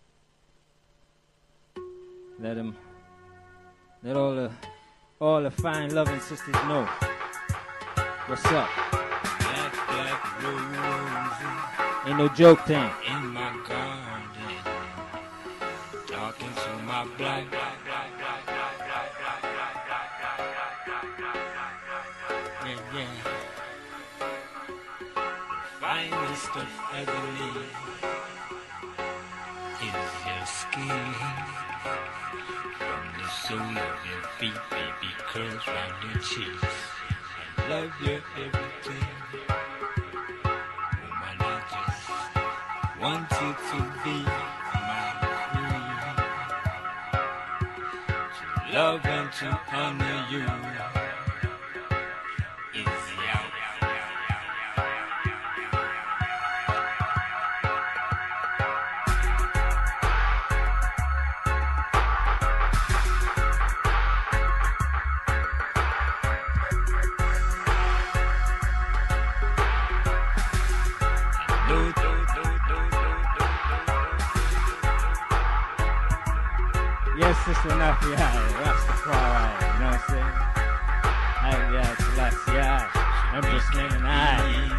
Let them, let all the, all the fine loving sisters know what's up. Black, black rose Ain't no joke thing. in my garden. Talking to my black, black, black, black, black, black, black, black, black, black, black, black. Yeah, yeah. The finest of ebony is your skin. From the sole of your feet, baby, curls round your cheeks. I love your everything. Woman, I just want you to be my queen. To love and to honor you. Is Yahweh. Yes, Sister Nafi, Rastafari, you know what I'm saying? I, yeah, Selassie, yeah. I'm just naming I.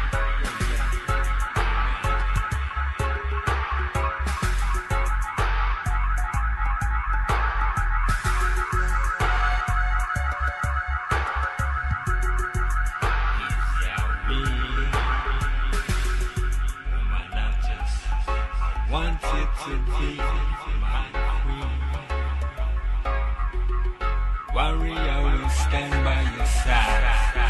Wanted to be my queen. Warrior will stand by your side.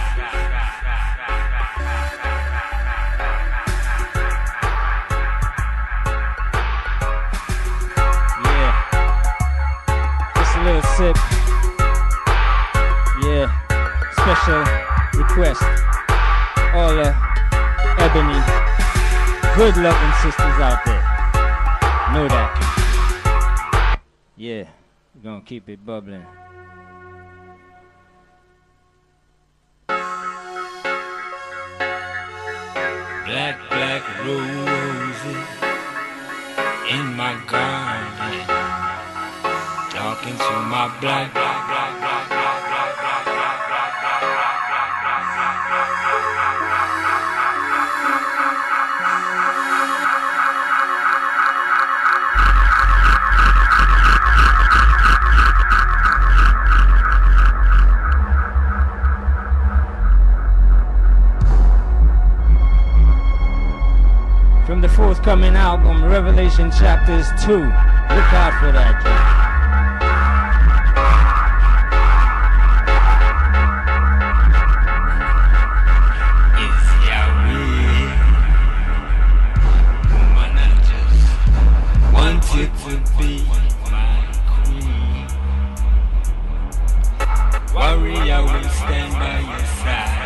Yeah. Just a little sip. Yeah. Special request. All the Ebony, good loving sisters out there. Know that. Yeah, we're gonna keep it bubbling. Black, black roses in my garden, talking to my black, black, black, black, black, black, black, black, black, black, From the forthcoming album, Revelation Chapters two. Look out for that, Joe. Wanted to be my queen. Warrior will stand by your side.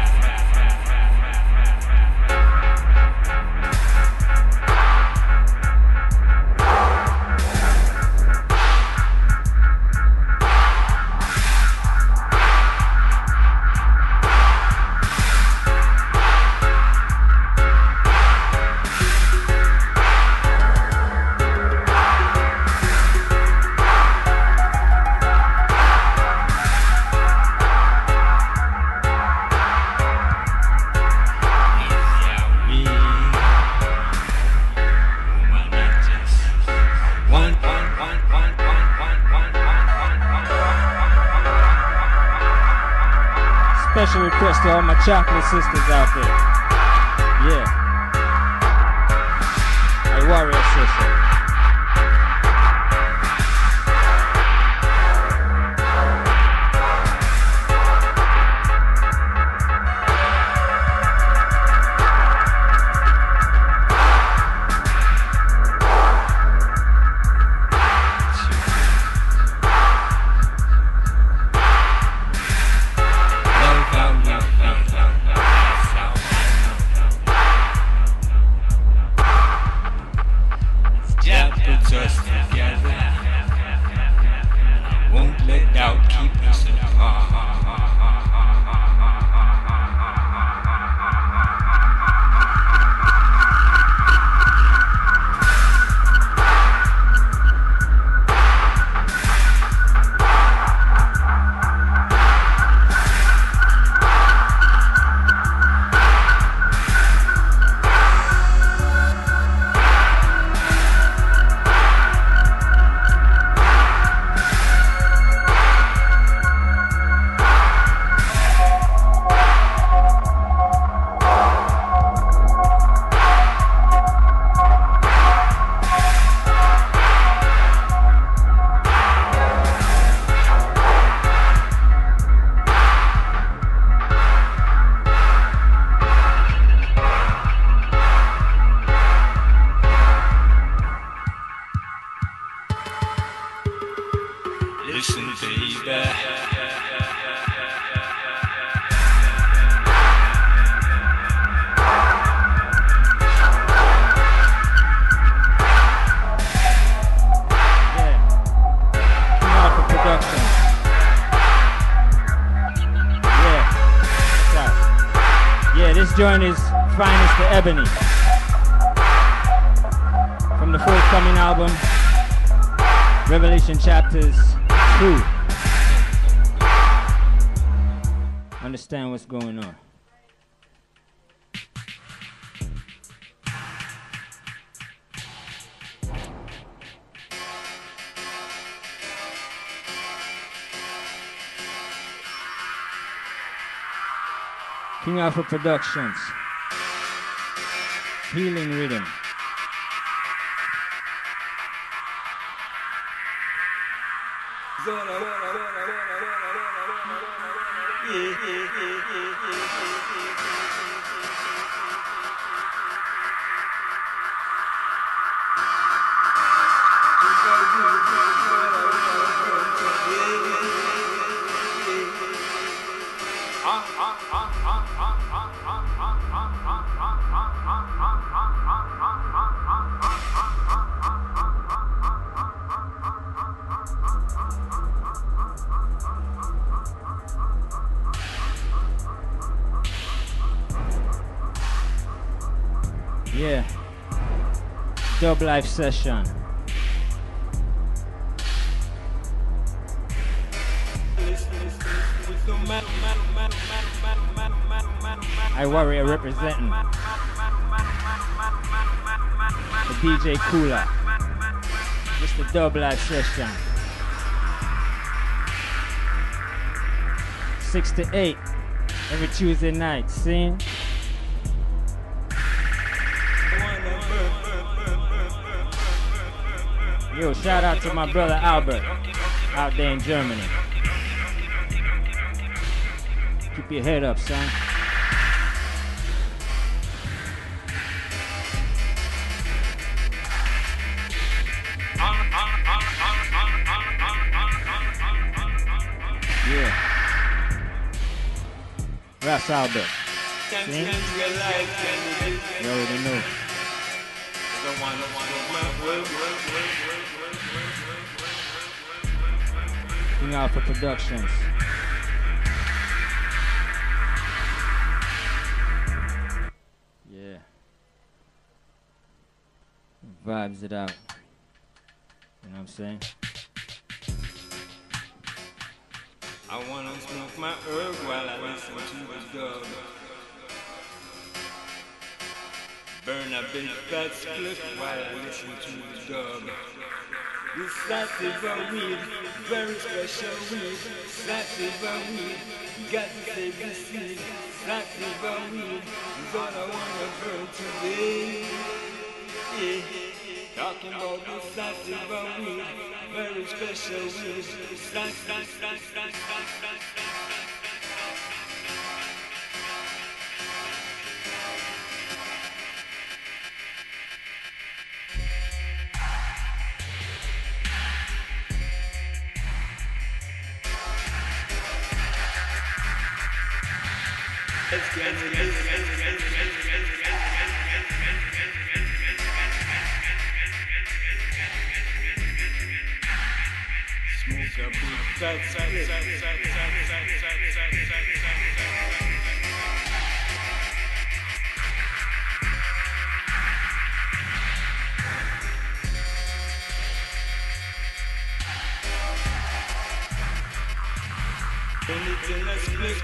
Special request to all my chocolate sisters out there. Yeah. Hey, warrior sister. Listen, baby. This joint is Finest to Ebony from the forthcoming album Revelation chapters two. Understand what's going on. King Alpha Productions. Healing Rhythm. Yeah. Dub live session. I Warrior representing the D J Cooler. Just the dub live session. Six to eight every Tuesday night. Sing. Yo, shout out to my brother Albert out there in Germany. Keep your head up, son. Yeah. Ras Albert. See? You already know. King Alpha Productions. Yeah. Vibes it out. You know what I'm saying? I wanna smoke my herb while I listen to the dub. Burn a big fat split while I listen to the dub. This sativa weed, very special weed. Sativa weed, got to save the seed. Sativa weed is all I wanna burn today. Yeah. Talking about this sativa weed, very special weed. Sativa. Smoke a big fat split. Anything that's split.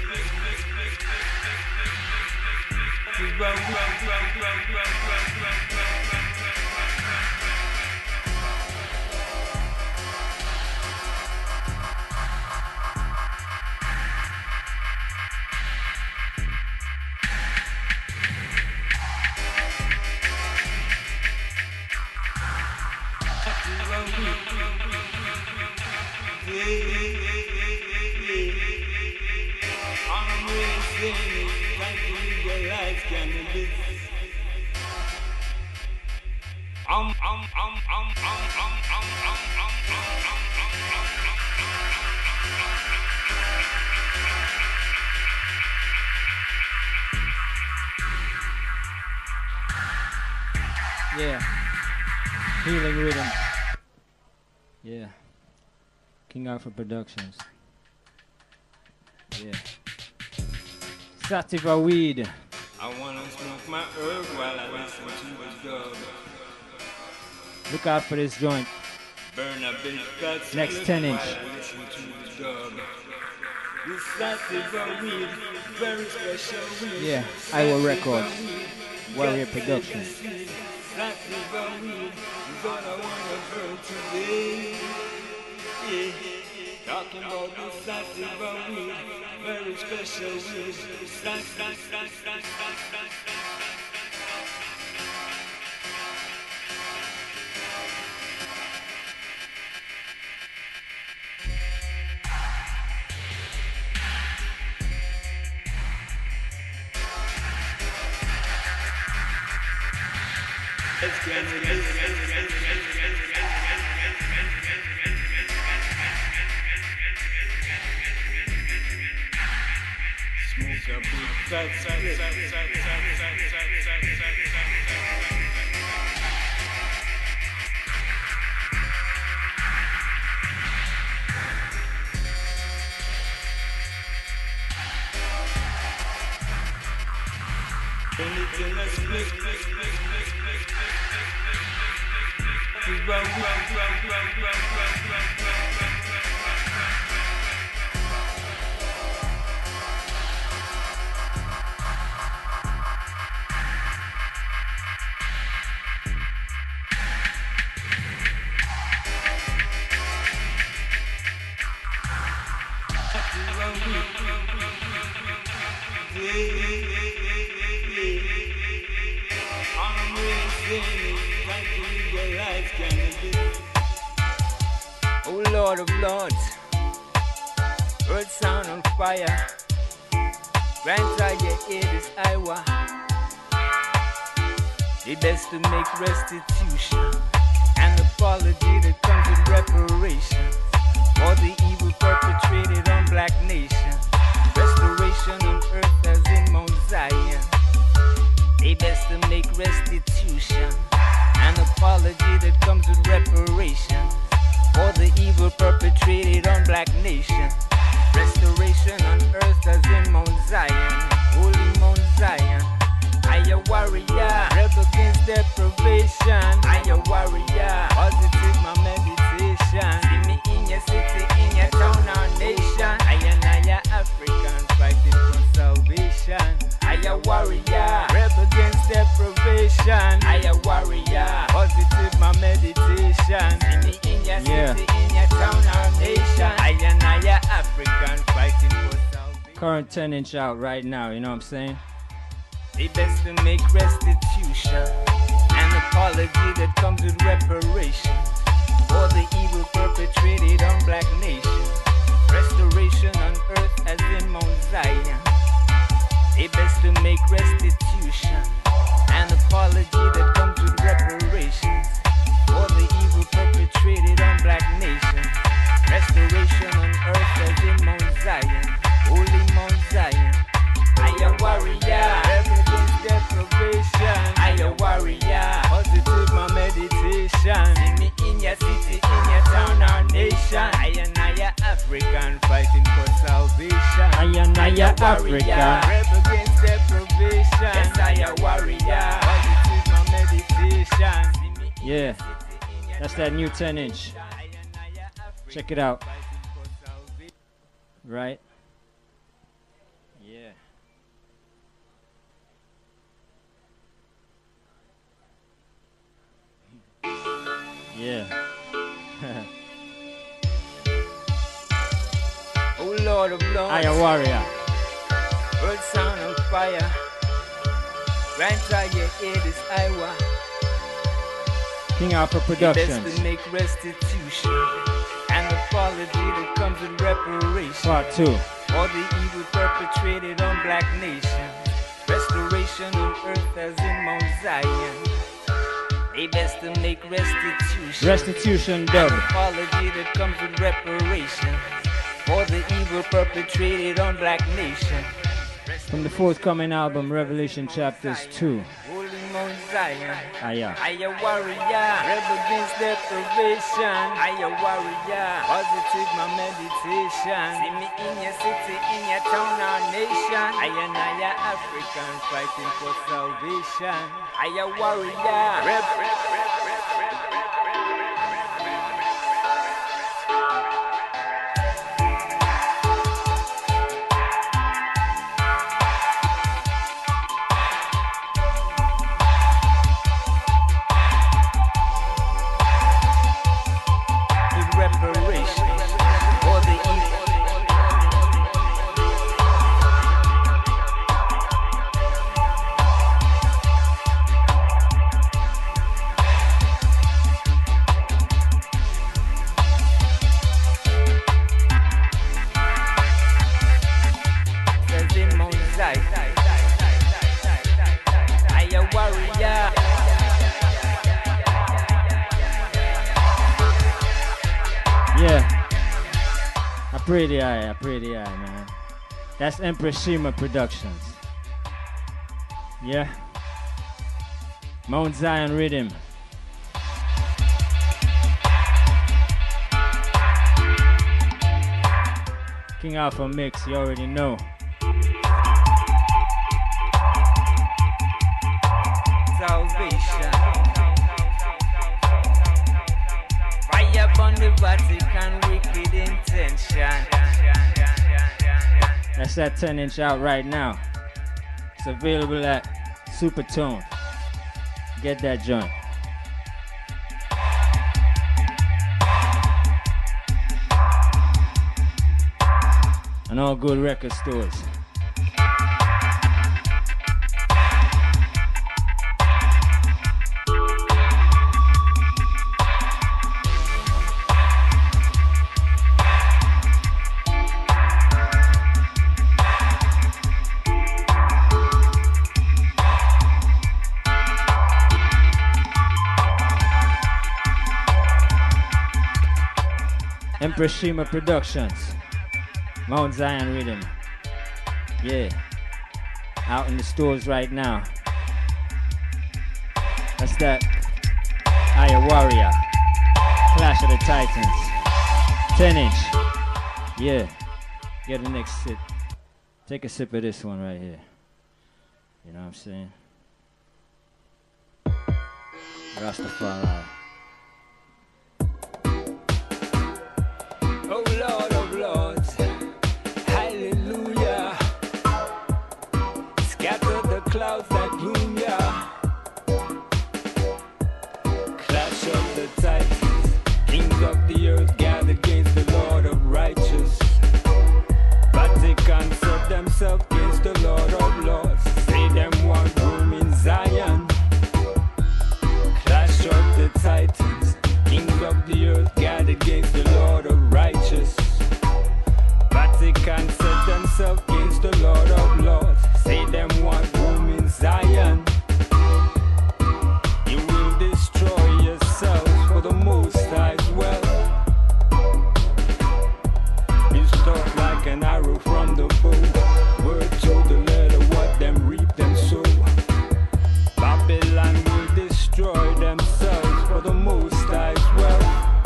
Um, um, um, um, um, um, um, um, um, Yeah. Healing Rhythm. Yeah. King Alpha Productions. Yeah. Sativa weed. I wanna smoke my herb while I listen to the dub. Look out for this joint. Burn a big fat Next split ten inch. while listen to the dub. This sativa weed, very special weed. Yeah, Iowa Sativa Records. weed, Warrior got to get Production. this weed. Sativa weed is all I wanna burn today. Yeah. Talking about this sativa weed, very special weed. Sat- sat- sat- sat- sat- sat- Let's get it, let's get it, let's get it, let's get it. Smoke a big fat split. Anything that's split. Is wrong, wrong, wrong, wrong, wrong, wrong, wrong, wrong. Oh Lord of Lords, earth sound on fire. Grant I your ear this Iowa. It best to make restitution and apology that comes with reparation for the evil perpetrated on black nation. Restoration on earth as in Mount Zion. They best to make restitution and apology that comes with reparation for the evil perpetrated on black nation. Restoration on earth as in Mount Zion. Holy Mount Zion. I a warrior, rebel against deprivation. I a warrior, positive my meditation. See me in your city, in your town, our nation. I and I a African fighting for salvation. I a warrior, rebel against deprivation. I a warrior, positive my meditation. See me in your Yeah. city, in your town, our nation. I and I a African fighting for salvation. Current ten inch out right now, you know what I'm saying? They best to make restitution and apology that comes with reparations for the evil perpetrated on black nation. Restoration on earth as in Mount Zion. They best to make restitution and apology that comes with reparations for the evil perpetrated on black nation. Restoration on earth as in Mount Zion. Holy Mount Zion. I a warrior, rebel against deprivation. I a warrior, positive my meditation. See me in your city, in your town, our nation. I and I a African fighting for salvation. I and I a warrior, Africa. rebel against deprivation. Yes, I a warrior, positive my meditation. See me in Yeah, your city, in your that's that new ten inch. town, I and I a African Check it out, fighting for salvation. right? Yeah. Yeah. Oh Lord of Lords, I a warrior. earth sound on fire. Grant I your ear this Iowa. King Alpha Best Productions. to make restitution and apology that comes with reparations Part two. for the evil perpetrated on black nation. Restoration on earth as in Mount Zion. They best to make restitution Restitution and dub. apology that comes with reparations for the evil perpetrated on black nation. From the forthcoming album, Revelation Chapters two. Holy Mount Zion. Ah, yeah. I a warrior, rebel against deprivation. I a warrior, positive my meditation. See me in your city, in your town, our nation. I and I a African fighting for salvation. I a warrior, rebel. Yeah. I pray the eye, I pray the eye, man. That's Empress Shima Productions. Yeah. Mount Zion Rhythm. King Alpha Mix, you already know. Salvation. Fire upon the Vatican, wicked intention. That's that ten inch out right now. It's available at Supertone. Get that joint. And all good record stores. Empress Shima Productions, Mount Zion Rhythm. Yeah, out in the stores right now. That's that Aya Warrior, Clash of the Titans, ten inch. Yeah, get the next sip. Take a sip of this one right here. You know what I'm saying? Rastafari. Oh Lord of Lords, hallelujah. Scatter the clouds that gloom ya. Clash of the Titans, kings of the earth gather against the Lord of righteous. Vatican set themselves against the Lord of Lords. Say them want room in Zion. Clash of the Titans, kings of the earth gather against the Lord of righteous. Vatican set themselves against the Lord of Lords. Say them want room in Zion. You will destroy yourselves for the Most High's well. You start like an arrow from the bow. Word to the letter, what them reap them sow. Babylon will destroy themselves for the Most High's well.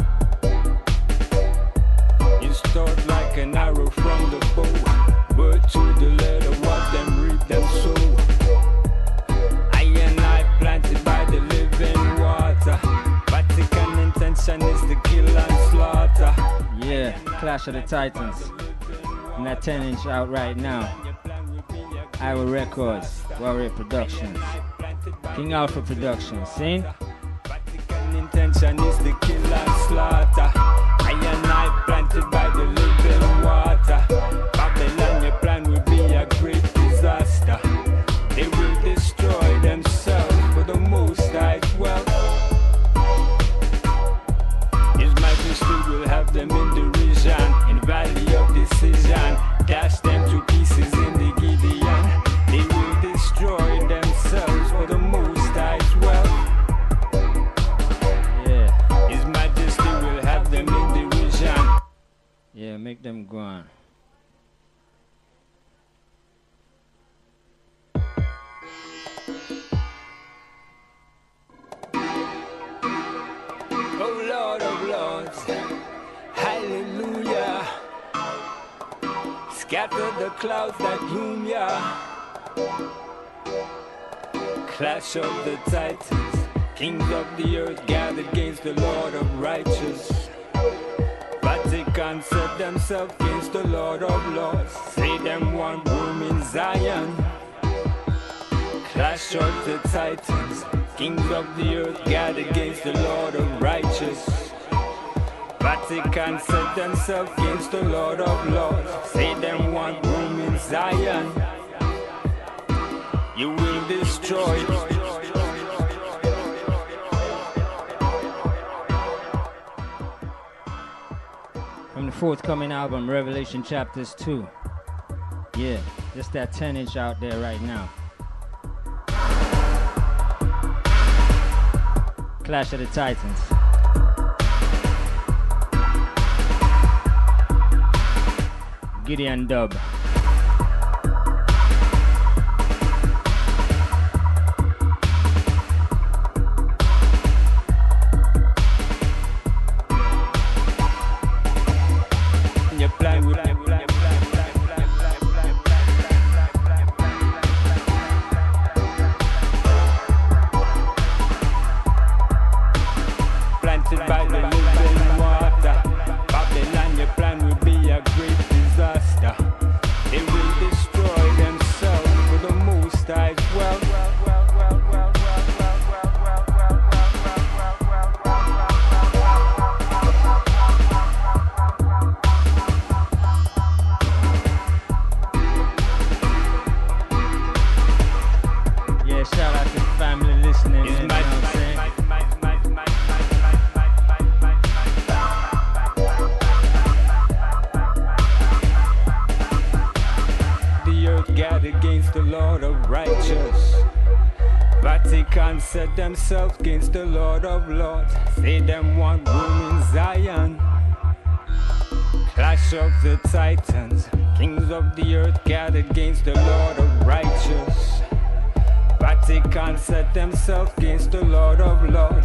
You start like an arrow from the bow. Word to the letter, what them reap them sow. I and I planted by the living water. Vatican intention is to kill and slaughter. Yeah, Clash of the Titans. And that ten inch out right now. Iowa Records, Warrior Productions, King Alpha Productions. See? Vatican intention is to kill and slaughter. I and I planted by the living water. Babylon, your plan will be a great disaster. They will destroy themselves for the Most High's wealth. His Majesty will have them in derision, in valley of decision. Dash them to pieces in the Gideon. They will destroy themselves for the Most High's wealth. Yeah, His Majesty will have them in derision. yeah, make them go on. Oh Lord of Lords, hallelujah. Scatter the clouds that gloom ya. Clash of the Titans, kings of the earth gather against the Lord of righteous. Vatican set themselves against the Lord of Lords. Say them want room in Zion. Clash of the Titans, kings of the earth gather against the Lord of righteous. Vatican set themselves against the Lord of Lords. Say them want room in Zion. You will destroy. From the forthcoming album, Revelation Chapters two. Yeah, just that ten inch out there right now. Clash of the Titans. Gideon Dub. Set themselves against the Lord of Lords. Say them want room in Zion. Clash of the Titans. Kings of the earth gathered against the Lord of righteous. Vatican set themselves against the Lord of Lords.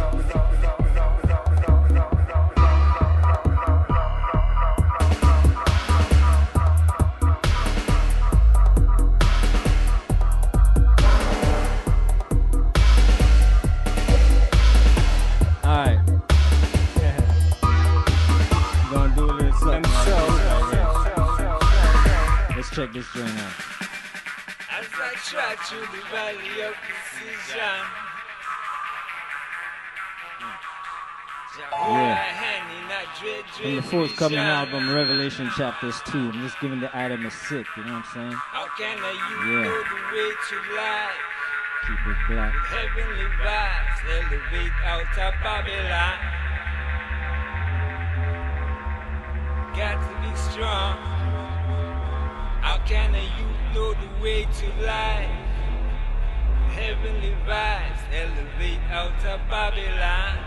Check this joint out. As I trod through the valley of decision, Yeah. From the forthcoming album, Revelation Chapters two. I'm just giving the item a sip, you know what I'm saying? How can I you Yeah. know the way to life? Keep it black. With heavenly vibes, elevate out of Babylon. Got to be strong. How can a youth know the way to life? Heavenly vibes elevate out of Babylon.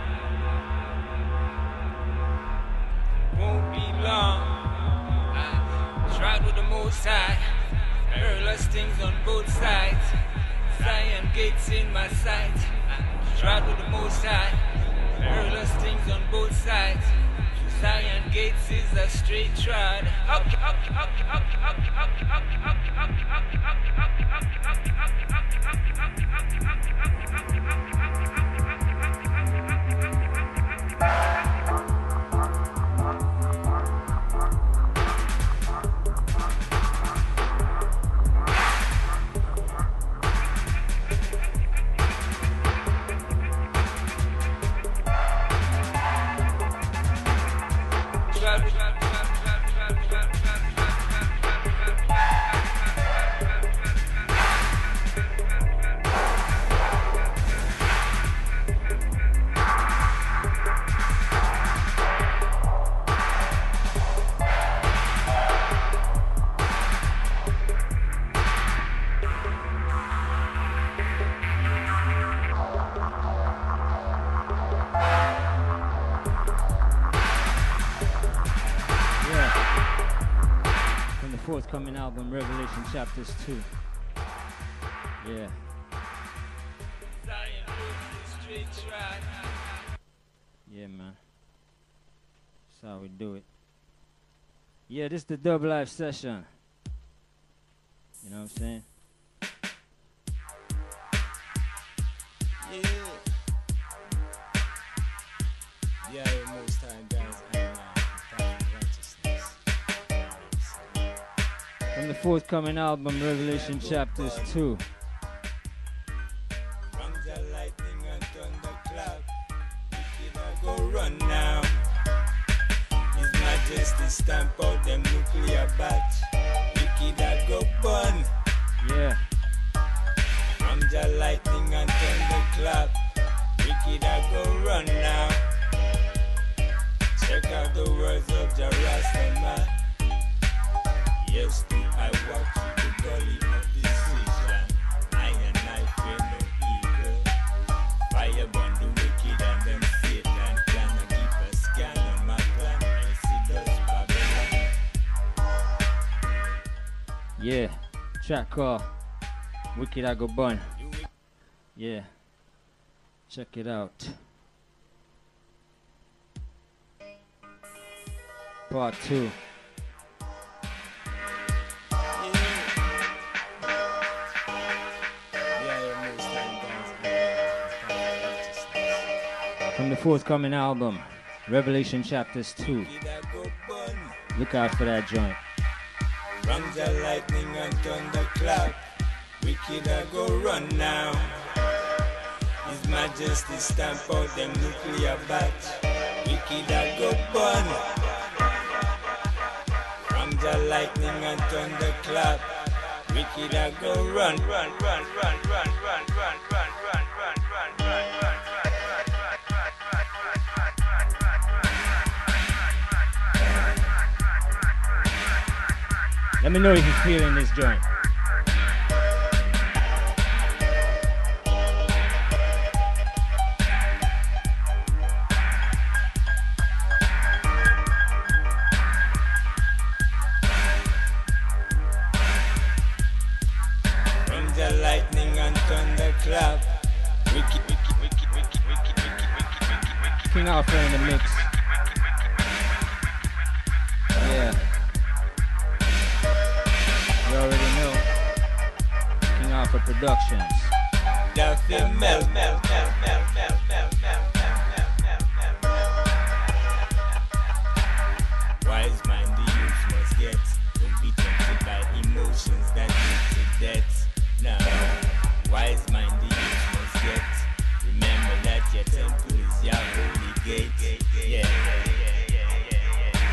Won't be long. I tried with the Most High. Perilous things on both sides. Zion gates in my sight. I tried with the Most High. Perilous things on both sides. Zion gates is a straight trod. Okay, okay, okay, okay, okay, okay, okay, okay, Forthcoming album, Revelation Chapters two. Yeah. Yeah, man. That's how we do it. Yeah, this is the Dub Life session. You know what I'm saying? Yeah. Yeah, most time, guys. And, uh, righteousness. From the forthcoming album, Revelation Chapters two. From the lightning and thunderclap, wicked I go run now. His Majesty stamp out them nuclear batch. Wicked I go burn. Yeah. From the lightning and thunderclap, wicked I go run now. Check out the words of Jah Rastaman. Yes, do I walk through the gully of decision. I and I fear no evil. Fire burn the wicked and them Satan plan to keep a scan on my plan. I see those Babylon. Yeah, track called Wicked I Go Bun. Yeah, check it out. Part two. From the forthcoming album, Revelation Chapters two. Look out for that joint. From the lightning and thunderclap, wicked I go run now. His Majesty stamp out them nuclear batch, wicked I go burn. From the lightning and thunderclap, wicked I go run, run, run, run, run, run, run, run, run, run, run, run, run. Let me know if you're feeling this joint. From the lightning and thunderclap, wicked, wicked, wicked, wicked, wicked, wicked, wicked, wicked, wicked. King Alpha in the mix. Yeah. You already know. King Alpha Productions. That feel melt, melt, melt, melt, melt, melt, melt, melt, melt, melt, melt. Wise mind the youth must get. Don't be tempted by emotions that lead to death. Now, wise mind the youth must get. Remember that your temple is your holy gate. Yeah, yeah, yeah, yeah, yeah, yeah, yeah.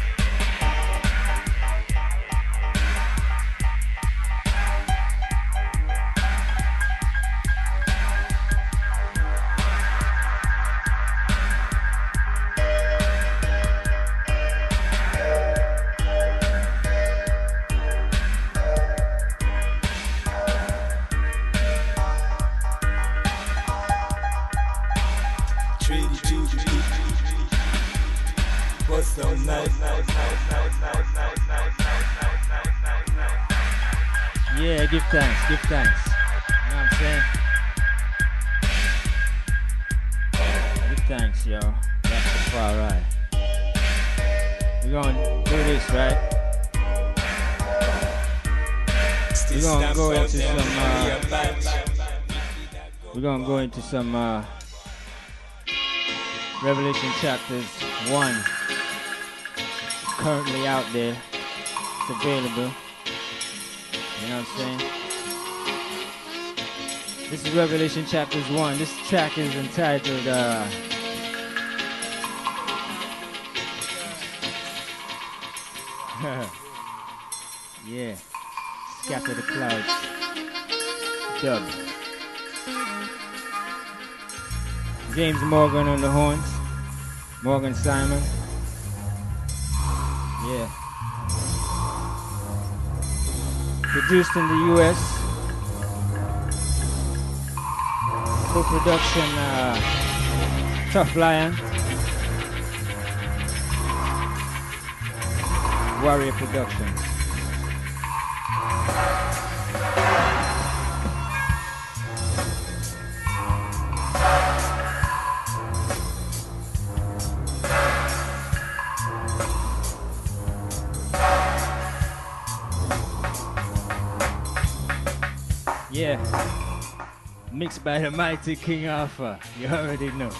So nice, nice, nice, nice, nice, nice, nice, nice, nice, nice, nice. Yeah, give thanks, give thanks. You know what I'm saying? Give thanks, yo. That's the far right. We're gonna do this, right? We're gonna go into some, uh, we're gonna go into some, uh, Revelation chapters one. Currently out there. It's available. You know what I'm saying? This is Revelation chapters one. This track is entitled uh yeah. Scatter the Clouds. Dub. James Morgan on the horns. Morgan Simon. Yeah. Produced in the U S. Co-production uh, Tough Lion. Warrior Productions. Yeah, mixed by the mighty King Alpha. You already know.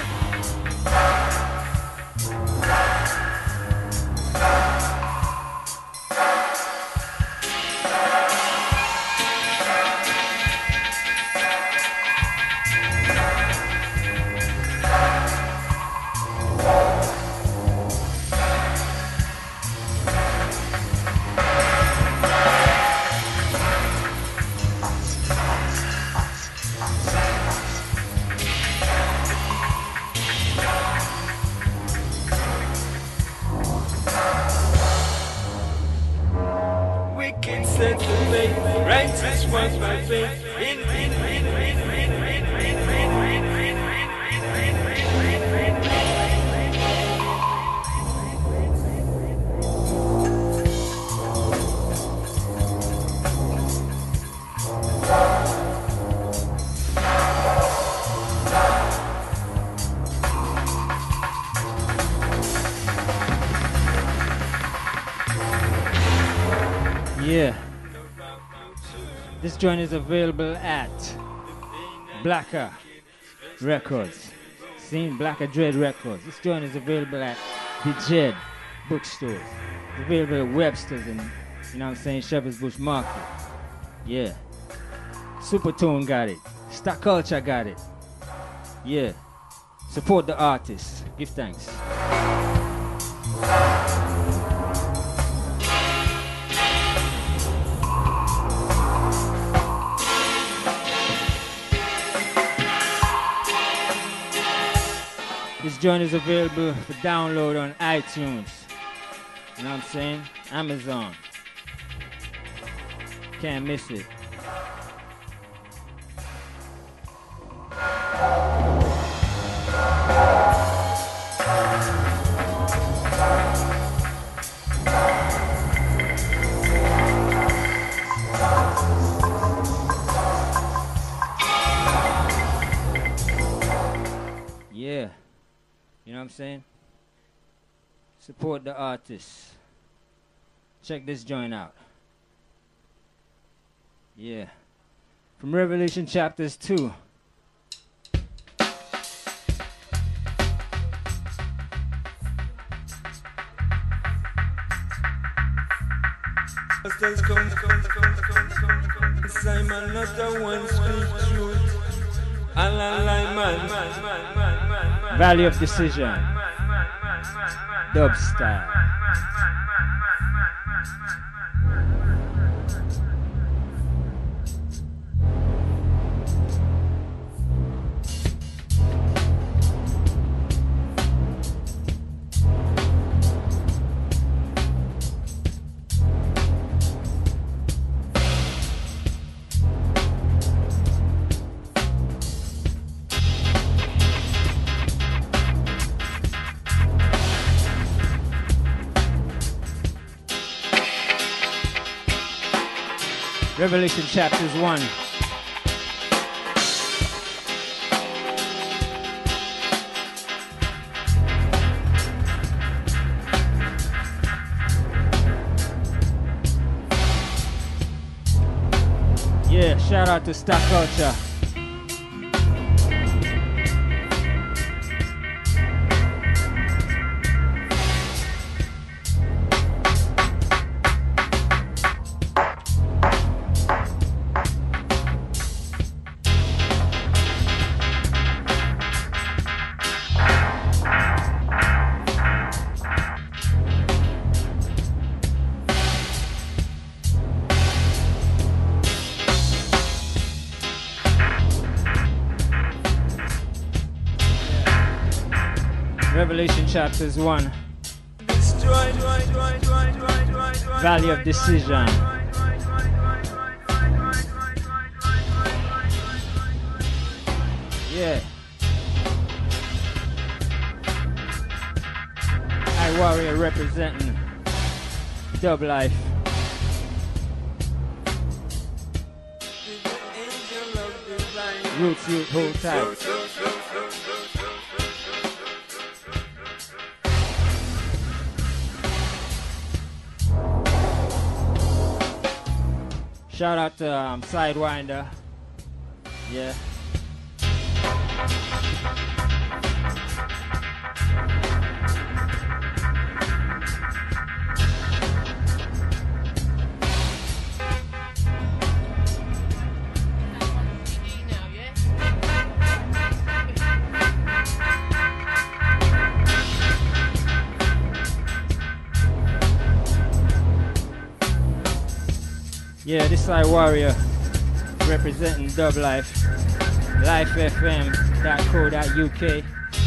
Righteous ones by faith. In, in, in, in, in, in, in, in, in, Yeah. This joint is available at Blacker Records. Seen Blacker Dread Records. This joint is available at the Jed bookstores. It's available at Webster's and, you know what I'm saying, Shepherd's Bush Market. Yeah. Supertone got it. Star Culture got it. Yeah. Support the artists. Give thanks. This joint is available for download on iTunes. You know what I'm saying? Amazon. Can't miss it. Yeah. You know what I'm saying? Support the artists. Check this joint out. Yeah. From Revelation chapters two. Simon, not the one speak truth. Valley of Decision. Dub style. Revelation chapters one. Yeah, shout out to Star Culture. Revelation chapters one. Valley of Decision. Yeah. I Warrior representing Dub Life. Roots Youth, hold tight. Shout out to um, Sidewinder. Yeah. Yeah, this is I Warrior representing Dub Life, life f m dot co dot u k.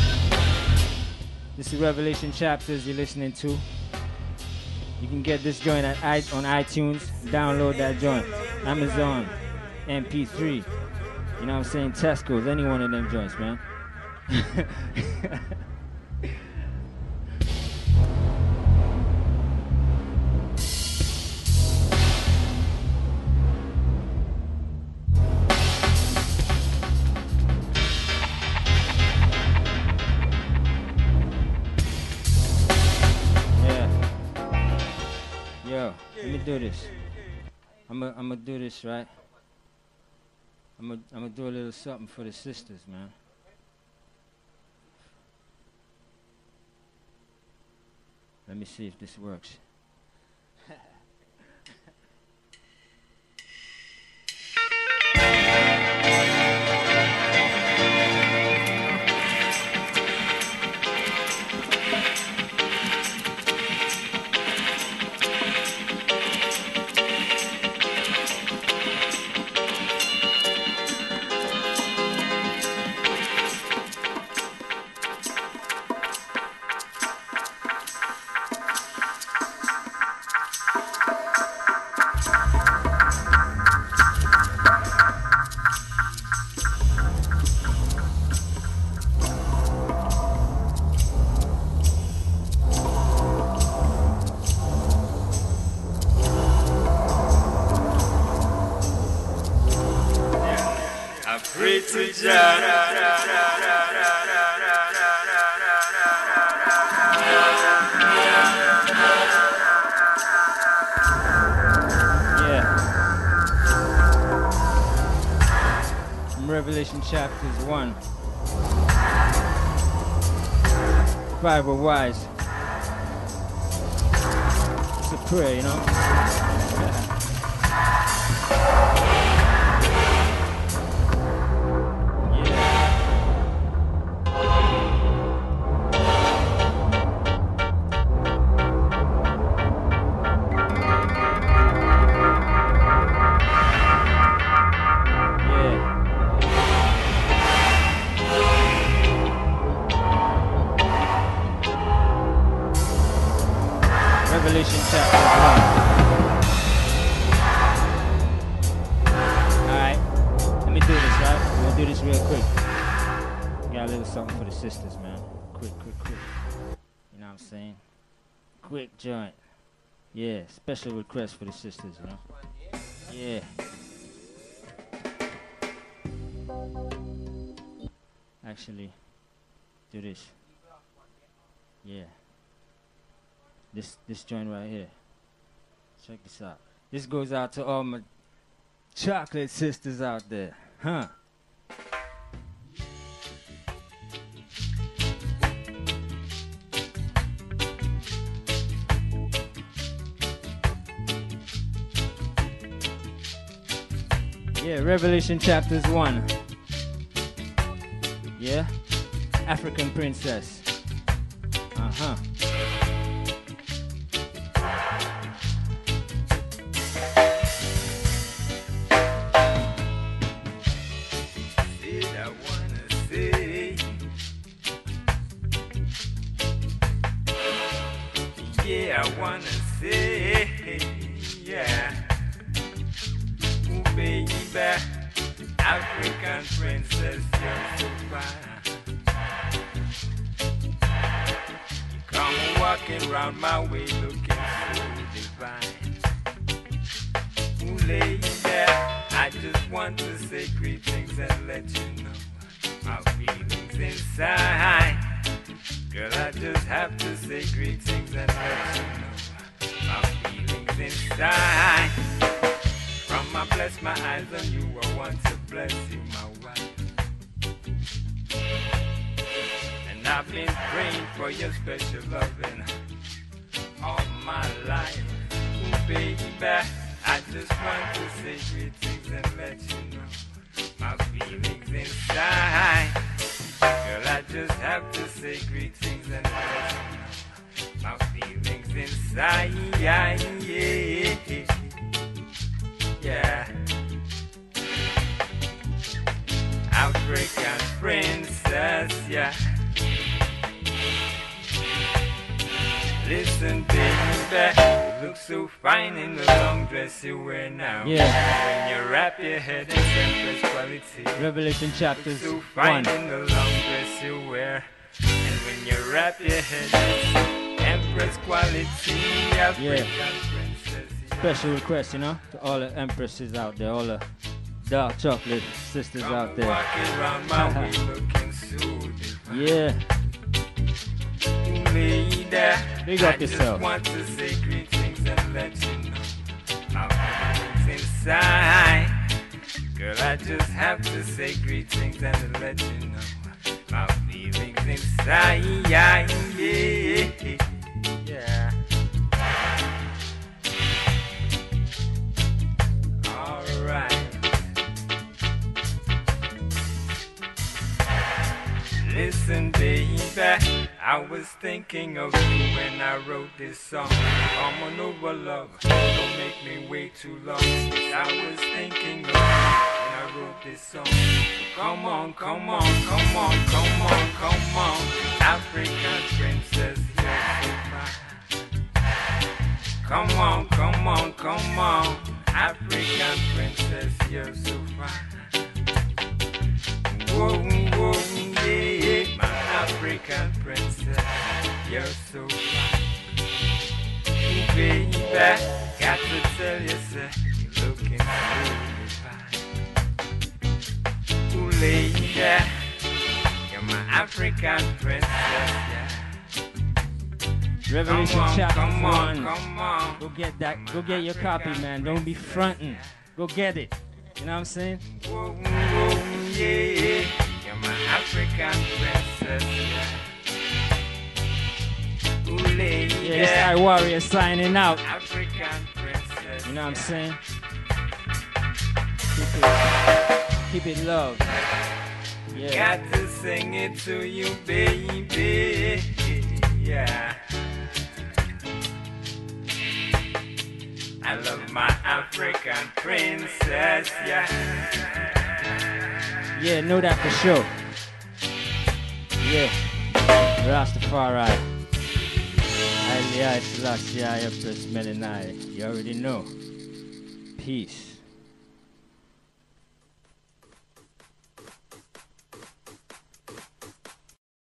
This is Revelation Chapters you're listening to. You can get this joint at I- on iTunes, download that joint, Amazon, M P three, you know what I'm saying, Tesco's, any one of them joints, man. Let me do this. I'm gonna I'm do this, right? I'm gonna I'm do a little something for the sisters, man. Let me see if this works. Revelation chapters one. Five were wise. It's a prayer, you know. Revelation chapter one. Alright, let me do this, right? I'm gonna do this real quick. Got a little something for the sisters, man. Quick, quick, quick. You know what I'm saying? Quick joint. Yeah, special request for the sisters, you know? Yeah. Actually, do this. Yeah. This this joint right here. Check this out. This goes out to all my chocolate sisters out there. Huh? Yeah, Revelation chapters one. Yeah? African princess. Uh-huh. Yeah, I wanna say, yeah, ooh baby, African princess, you're so fine. You come walking round my way looking so divine. Ooh lady, I just want to say greetings and let you know my feelings inside. Girl, I just have to say greetings and let you know my feelings inside. From I bless my eyes on you, I want to bless you, my wife. And I've been praying for your special loving all my life. Ooh, baby, I just want to say greetings and let you know my feelings inside. Girl, I just have to say greetings and let you know my feelings inside. Yeah, yeah, yeah. African princess, yeah. Listen, baby, you look so fine in the long dress you wear now. Yeah. When you wrap your head in empress quality. Revelation chapters so fine one. in the long dress you wear. And when you wrap your head in empress quality. African Yeah. princess, yeah. Special request, you know, to all the empresses out there, all the dark chocolate sisters Come out there. walking around my way looking so divine. Yeah. Lady, Big up I yourself. just want to say greetings and let you know my feelings inside. Girl, I just have to say greetings and to let you know my feelings inside. Yeah, yeah, yeah. Alright. Listen, baby, I was thinking of you when I wrote this song. I'm on over love, don't make me wait too long. I was thinking of you when I wrote this song. Come on, come on, come on, come on, come on, African princess, you're so fine. Come on, come on, come on, African princess, you're so fine. Whoa, whoa, yeah, my African princess, you're so fine. Ooh, baby, got to tell you, sir, you're looking so fine. Ooh, lady, you're my African princess, yeah. Revelation Come on, chapter come on, one. come on. Go get that. Go get your copy, man. Don't be fronting. Go get it. You know what I'm saying? Whoa, whoa, yeah, you're my African princess, yeah. Ooh, lady, Yeah, this guy Warrior signing out. African princess. You know what I'm saying? Keep it, keep it love. Yeah. Got to sing it to you, baby. Yeah. I love my African princess, yeah. Yeah, know that for sure. Yeah. Rastafari. Haile Selassie, I Empress Melanai. You already know. Peace.